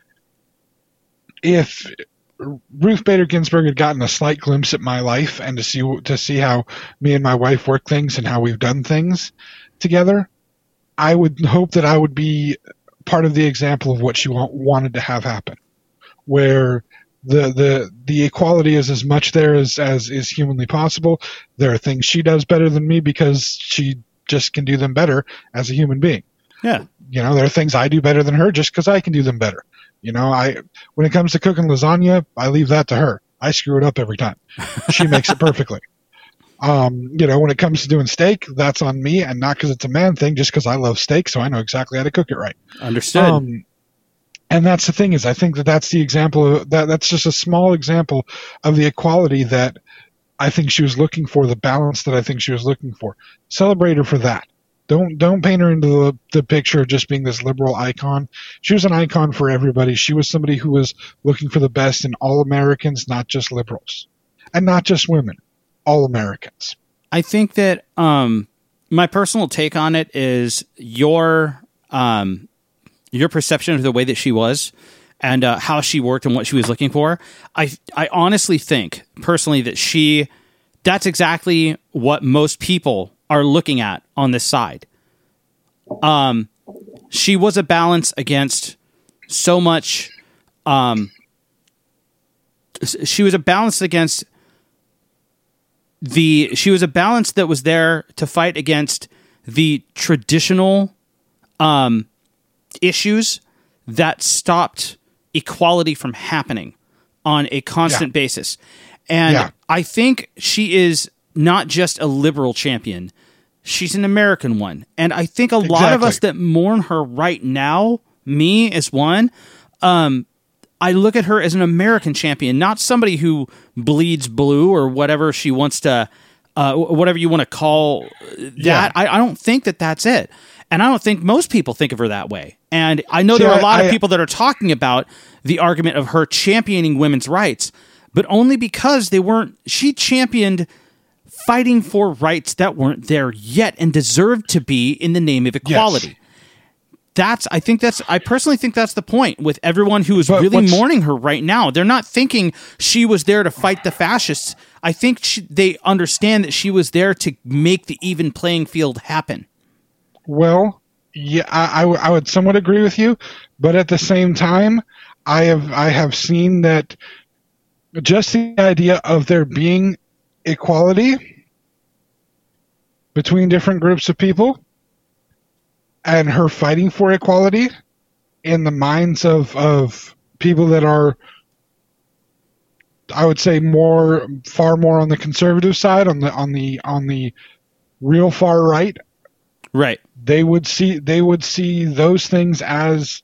if Ruth Bader Ginsburg had gotten a slight glimpse at my life and to see to see how me and my wife work things and how we've done things together, I would hope that I would be part of the example of what she wa- wanted to have happen, where the the the equality is as much there as as is humanly possible. There are things she does better than me because she just can do them better as a human being.
Yeah.
You know, there are things I do better than her just because I can do them better. You know, I when it comes to cooking lasagna, I leave that to her. I screw it up every time. She makes it perfectly. Um, you know, when it comes to doing steak, that's on me, and not because it's a man thing, just because I love steak, so I know exactly how to cook it right.
Understood.
Um, and that's the thing, is I think that that's the example of that. That's just a small example of the equality that I think she was looking for, the balance that I think she was looking for. Celebrate her for that. Don't don't paint her into the, the picture of just being this liberal icon. She was an icon for everybody. She was somebody who was looking for the best in all Americans, not just liberals, and not just women, all Americans.
I think that um, my personal take on it is your um, your perception of the way that she was and uh, how she worked and what she was looking for. I I honestly think personally that she that's exactly what most people are looking at on this side. Um, she was a balance against so much. Um, she was a balance against the. She was a balance that was there to fight against the traditional um, issues that stopped equality from happening on a constant
Yeah.
basis. And
Yeah.
I think she is not just a liberal champion. She's an American one. And I think a lot of
Exactly.
us that mourn her right now, me as one, um, I look at her as an American champion, not somebody who bleeds blue or whatever she wants to, uh, whatever you want to call that. Yeah. I, I don't think that that's it. And I don't think most people think of her that way. And I know See, there are a lot I, of people that are talking about the argument of her championing women's rights, but only because they weren't, she championed fighting for rights that weren't there yet and deserved to be in the name of equality. Yes. That's, I think that's, I personally think that's the point with everyone who is but really mourning her right now. They're not thinking she was there to fight the fascists. I think she, they understand that she was there to make the even playing field happen.
Well, yeah, I, I, I would somewhat agree with you, but at the same time, I have, I have seen that just the idea of there being equality between different groups of people and her fighting for equality in the minds of, of people that are, I would say, more, far more on the conservative side, on the, on the, on the real far right.
Right.
They would see, they would see those things as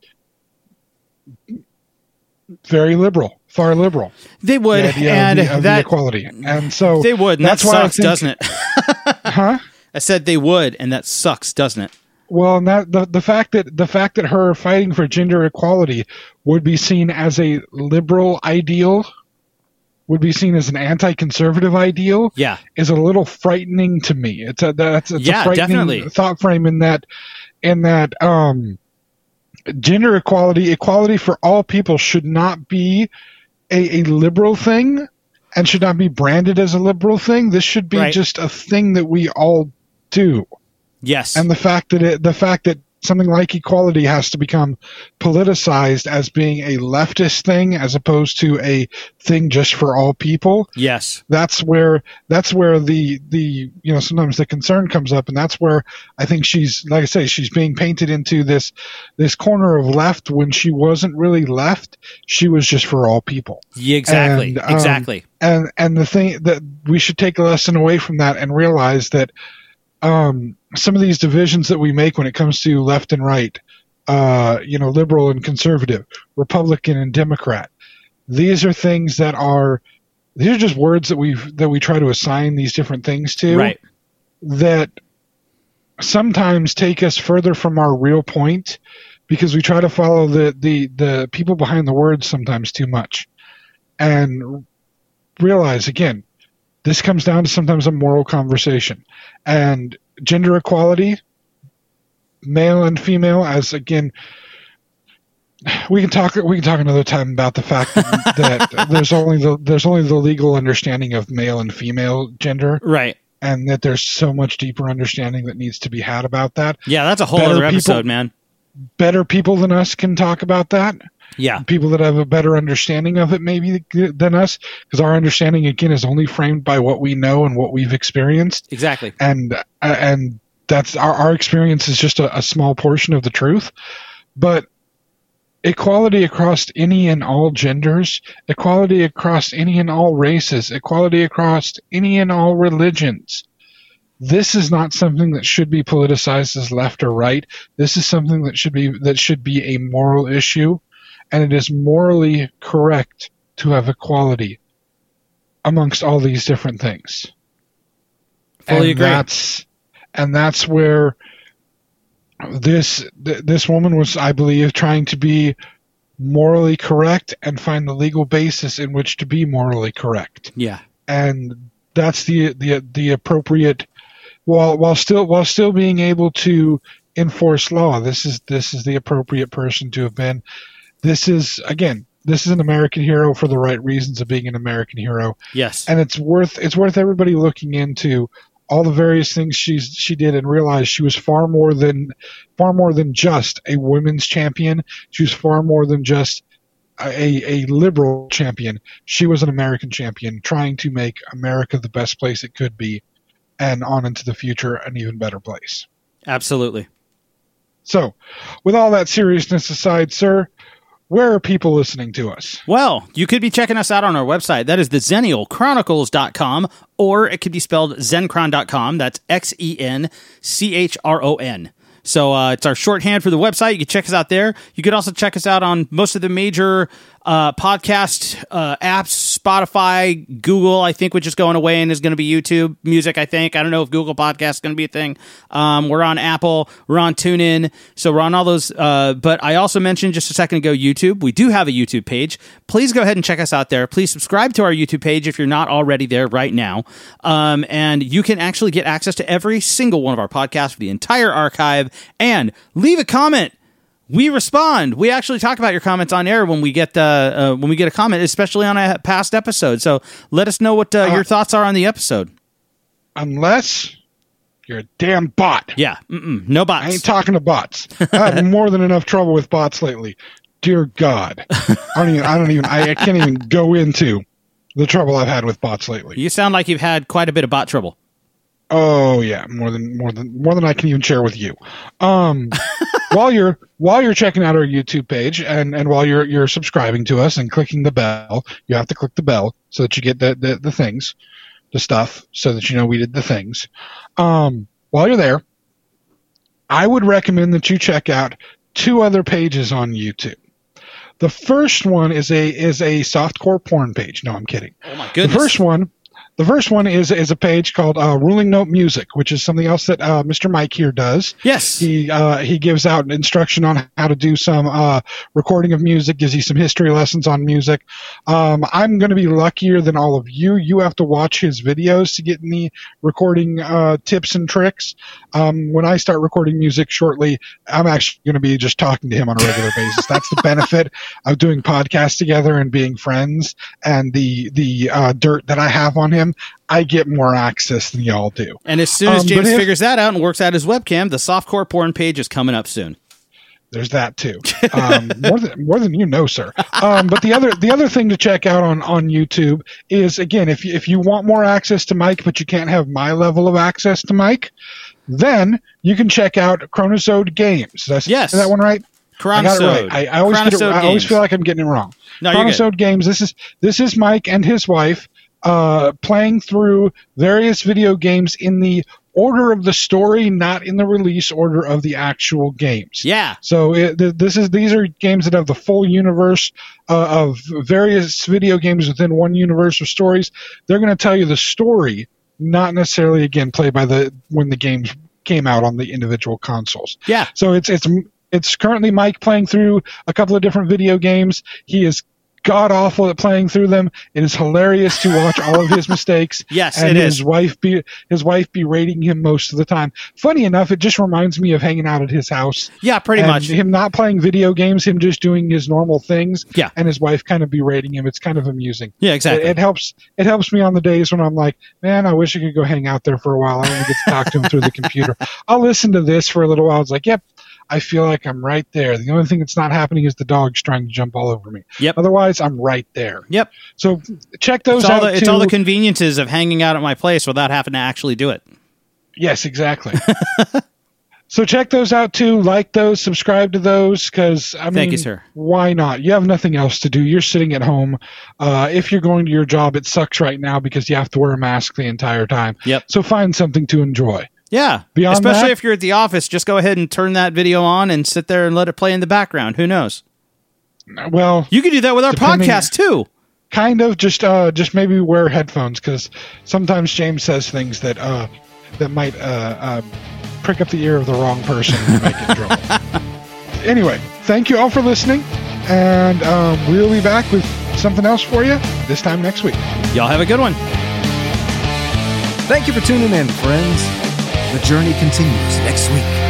very liberal, far liberal.
They would,
the
and
of the, of
that
the equality, and so
they would. And
that's
that
why
sucks,
I think,
doesn't it?
Huh?
I said they would, and that sucks, doesn't it?
Well, and that the the fact that the fact that her fighting for gender equality would be seen as a liberal ideal, would be seen as an anti-conservative ideal,
yeah, is
a little frightening to me. It's a that's it's
yeah,
a frightening
definitely.
thought frame in that in that um, gender equality, equality for all people should not be a, a liberal thing and should not be branded as a liberal thing. This should be right. just a thing that we all do.
Yes.
And the fact that it, the fact that something like equality has to become politicized as being a leftist thing as opposed to a thing just for all people.
Yes.
That's where that's where the the you know sometimes the concern comes up, and that's where I think she's, like I say, she's being painted into this this corner of left when she wasn't really left. She was just for all people.
Yeah, exactly.
And, um,
exactly.
And and the thing that we should take a lesson away from that and realize that Um, some of these divisions that we make when it comes to left and right, uh, you know, liberal and conservative, Republican and Democrat, these are things that are, these are just words that we've, that we try to assign these different things to,
right,
that sometimes take us further from our real point because we try to follow the, the, the people behind the words sometimes too much and realize, again, this comes down to sometimes a moral conversation, and gender equality, male and female, as again, we can talk. We can talk another time about the fact that, that there's only the there's only the legal understanding of male and female gender,
right,
and that there's so much deeper understanding that needs to be had about that.
Yeah, that's a whole
better
other
people,
episode, man.
Better people than us can talk about that.
Yeah.
People that have a better understanding of it maybe than us, because our understanding, again, is only framed by what we know and what we've experienced.
Exactly.
And uh, and that's our, our experience is just a, a small portion of the truth. But equality across any and all genders, equality across any and all races, equality across any and all religions. This is not something that should be politicized as left or right. This is something that should be that should be a moral issue. And it is morally correct to have equality amongst all these different things.
Fully
and
agree.
That's, and that's where this th- this woman was, I believe, trying to be morally correct and find the legal basis in which to be morally correct.
Yeah.
And that's the the the appropriate, while while still while still being able to enforce law. This is this is the appropriate person to have been. This is, again, this is an American hero for the right reasons of being an American hero.
Yes.
And it's worth it's worth everybody looking into all the various things she's she did and realize she was far more than far more than just a women's champion. She was far more than just a, a liberal champion. She was an American champion trying to make America the best place it could be, and on into the future an even better place.
Absolutely.
So, with all that seriousness aside, sir, where are people listening to us?
Well, you could be checking us out on our website. That is the Xennial Chronicles dot com, or it could be spelled Xenchron dot com. That's X E N C H R O N. So uh, it's our shorthand for the website. You can check us out there. You could also check us out on most of the major uh, podcast uh, apps, Spotify, Google, I think, which is going away and is going to be YouTube Music, I think. I don't know if Google Podcast is going to be a thing. Um, we're on Apple. We're on TuneIn. So we're on all those. Uh, but I also mentioned just a second ago YouTube. We do have a YouTube page. Please go ahead and check us out there. Please subscribe to our YouTube page if you're not already there right now. Um, and you can actually get access to every single one of our podcasts for the entire archive. And leave a comment. We respond. We actually talk about your comments on air when we get uh, uh, when we get a comment, especially on a past episode. So let us know what uh, uh, your thoughts are on the episode.
Unless you're a damn bot.
Yeah, mm-mm, no bots.
I ain't talking to bots. I have more than enough trouble with bots lately. Dear God, I don't even. I don't even. I, I can't even go into the trouble I've had with bots lately.
You sound like you've had quite a bit of bot trouble.
Oh yeah, more than more than more than I can even share with you. Um, while you're while you're checking out our YouTube page and, and while you're you're subscribing to us and clicking the bell, you have to click the bell so that you get the the, the things, the stuff, so that you know we did the things. Um, while you're there, I would recommend that you check out two other pages on YouTube. The first one is a is a softcore porn page. No, I'm kidding.
Oh my goodness.
The first one. The first one is is a page called uh, Ruling Note Music, which is something else that uh, Mister Mike here does.
Yes.
He uh, he gives out instruction on how to do some uh, recording of music, gives you some history lessons on music. Um, I'm going to be luckier than all of you. You have to watch his videos to get any recording uh, tips and tricks. Um, when I start recording music shortly, I'm actually going to be just talking to him on a regular basis. That's the benefit of doing podcasts together and being friends, and the the uh, dirt that I have on him. I get more access than y'all do.
And as soon as
um,
James
if,
figures that out and works out his webcam, the softcore porn page is coming up soon.
There's that too. Um, more than more than you know, sir. Um, but the other the other thing to check out on, on YouTube is, again, if you, if you want more access to Mike, but you can't have my level of access to Mike, then you can check out Chronosode Games. Did I
yes.
say that one right?
Chronosode.
I got it right. I, I always get it, I always feel like I'm getting it wrong.
No,
Chronosode Games. This is this is Mike and his wife. Uh, playing through various video games in the order of the story, not in the release order of the actual games.
Yeah.
So it, th- this is these are games that have the full universe uh, of various video games within one universe of stories. They're going to tell you the story, not necessarily again play by the when the games came out on the individual consoles.
Yeah.
So it's it's it's currently Mike playing through a couple of different video games. He is god awful at playing through them. It is hilarious to watch all of his mistakes.
Yes,
and
it
his
is.
wife be his wife berating him most of the time. Funny enough, it just reminds me of hanging out at his house.
Yeah, pretty
and
much.
Him not playing video games, him just doing his normal things.
Yeah.
And his wife kind of berating him. It's kind of amusing.
Yeah, exactly.
It, it helps. It helps me on the days when I'm like, man, I wish I could go hang out there for a while. I only get to talk to him through the computer. I'll listen to this for a little while. It's like, yep. I feel like I'm right there. The only thing that's not happening is the dog's trying to jump all over me.
Yep.
Otherwise, I'm right there.
Yep.
So check those
it's all
out.
The, it's
too.
all the conveniences of hanging out at my place without having to actually do it.
Yes, exactly. So check those out too. Like those, subscribe to those, because I mean,
Thank you, sir.
Why not? You have nothing else to do. You're sitting at home. Uh, if you're going to your job, it sucks right now because you have to wear a mask the entire time.
Yep.
So find something to enjoy.
Yeah.
Beyond
Especially
that,
if you're at the office, just go ahead and turn that video on and sit there and let it play in the background. Who knows?
Well,
you can do that with our podcast too.
Kind of. Just uh, just maybe wear headphones, because sometimes James says things that uh, that might uh, uh, prick up the ear of the wrong person and make it trouble. Anyway, thank you all for listening, and um, we'll be back with something else for you this time next week.
Y'all have a good one.
Thank you for tuning in, friends. The journey continues next week.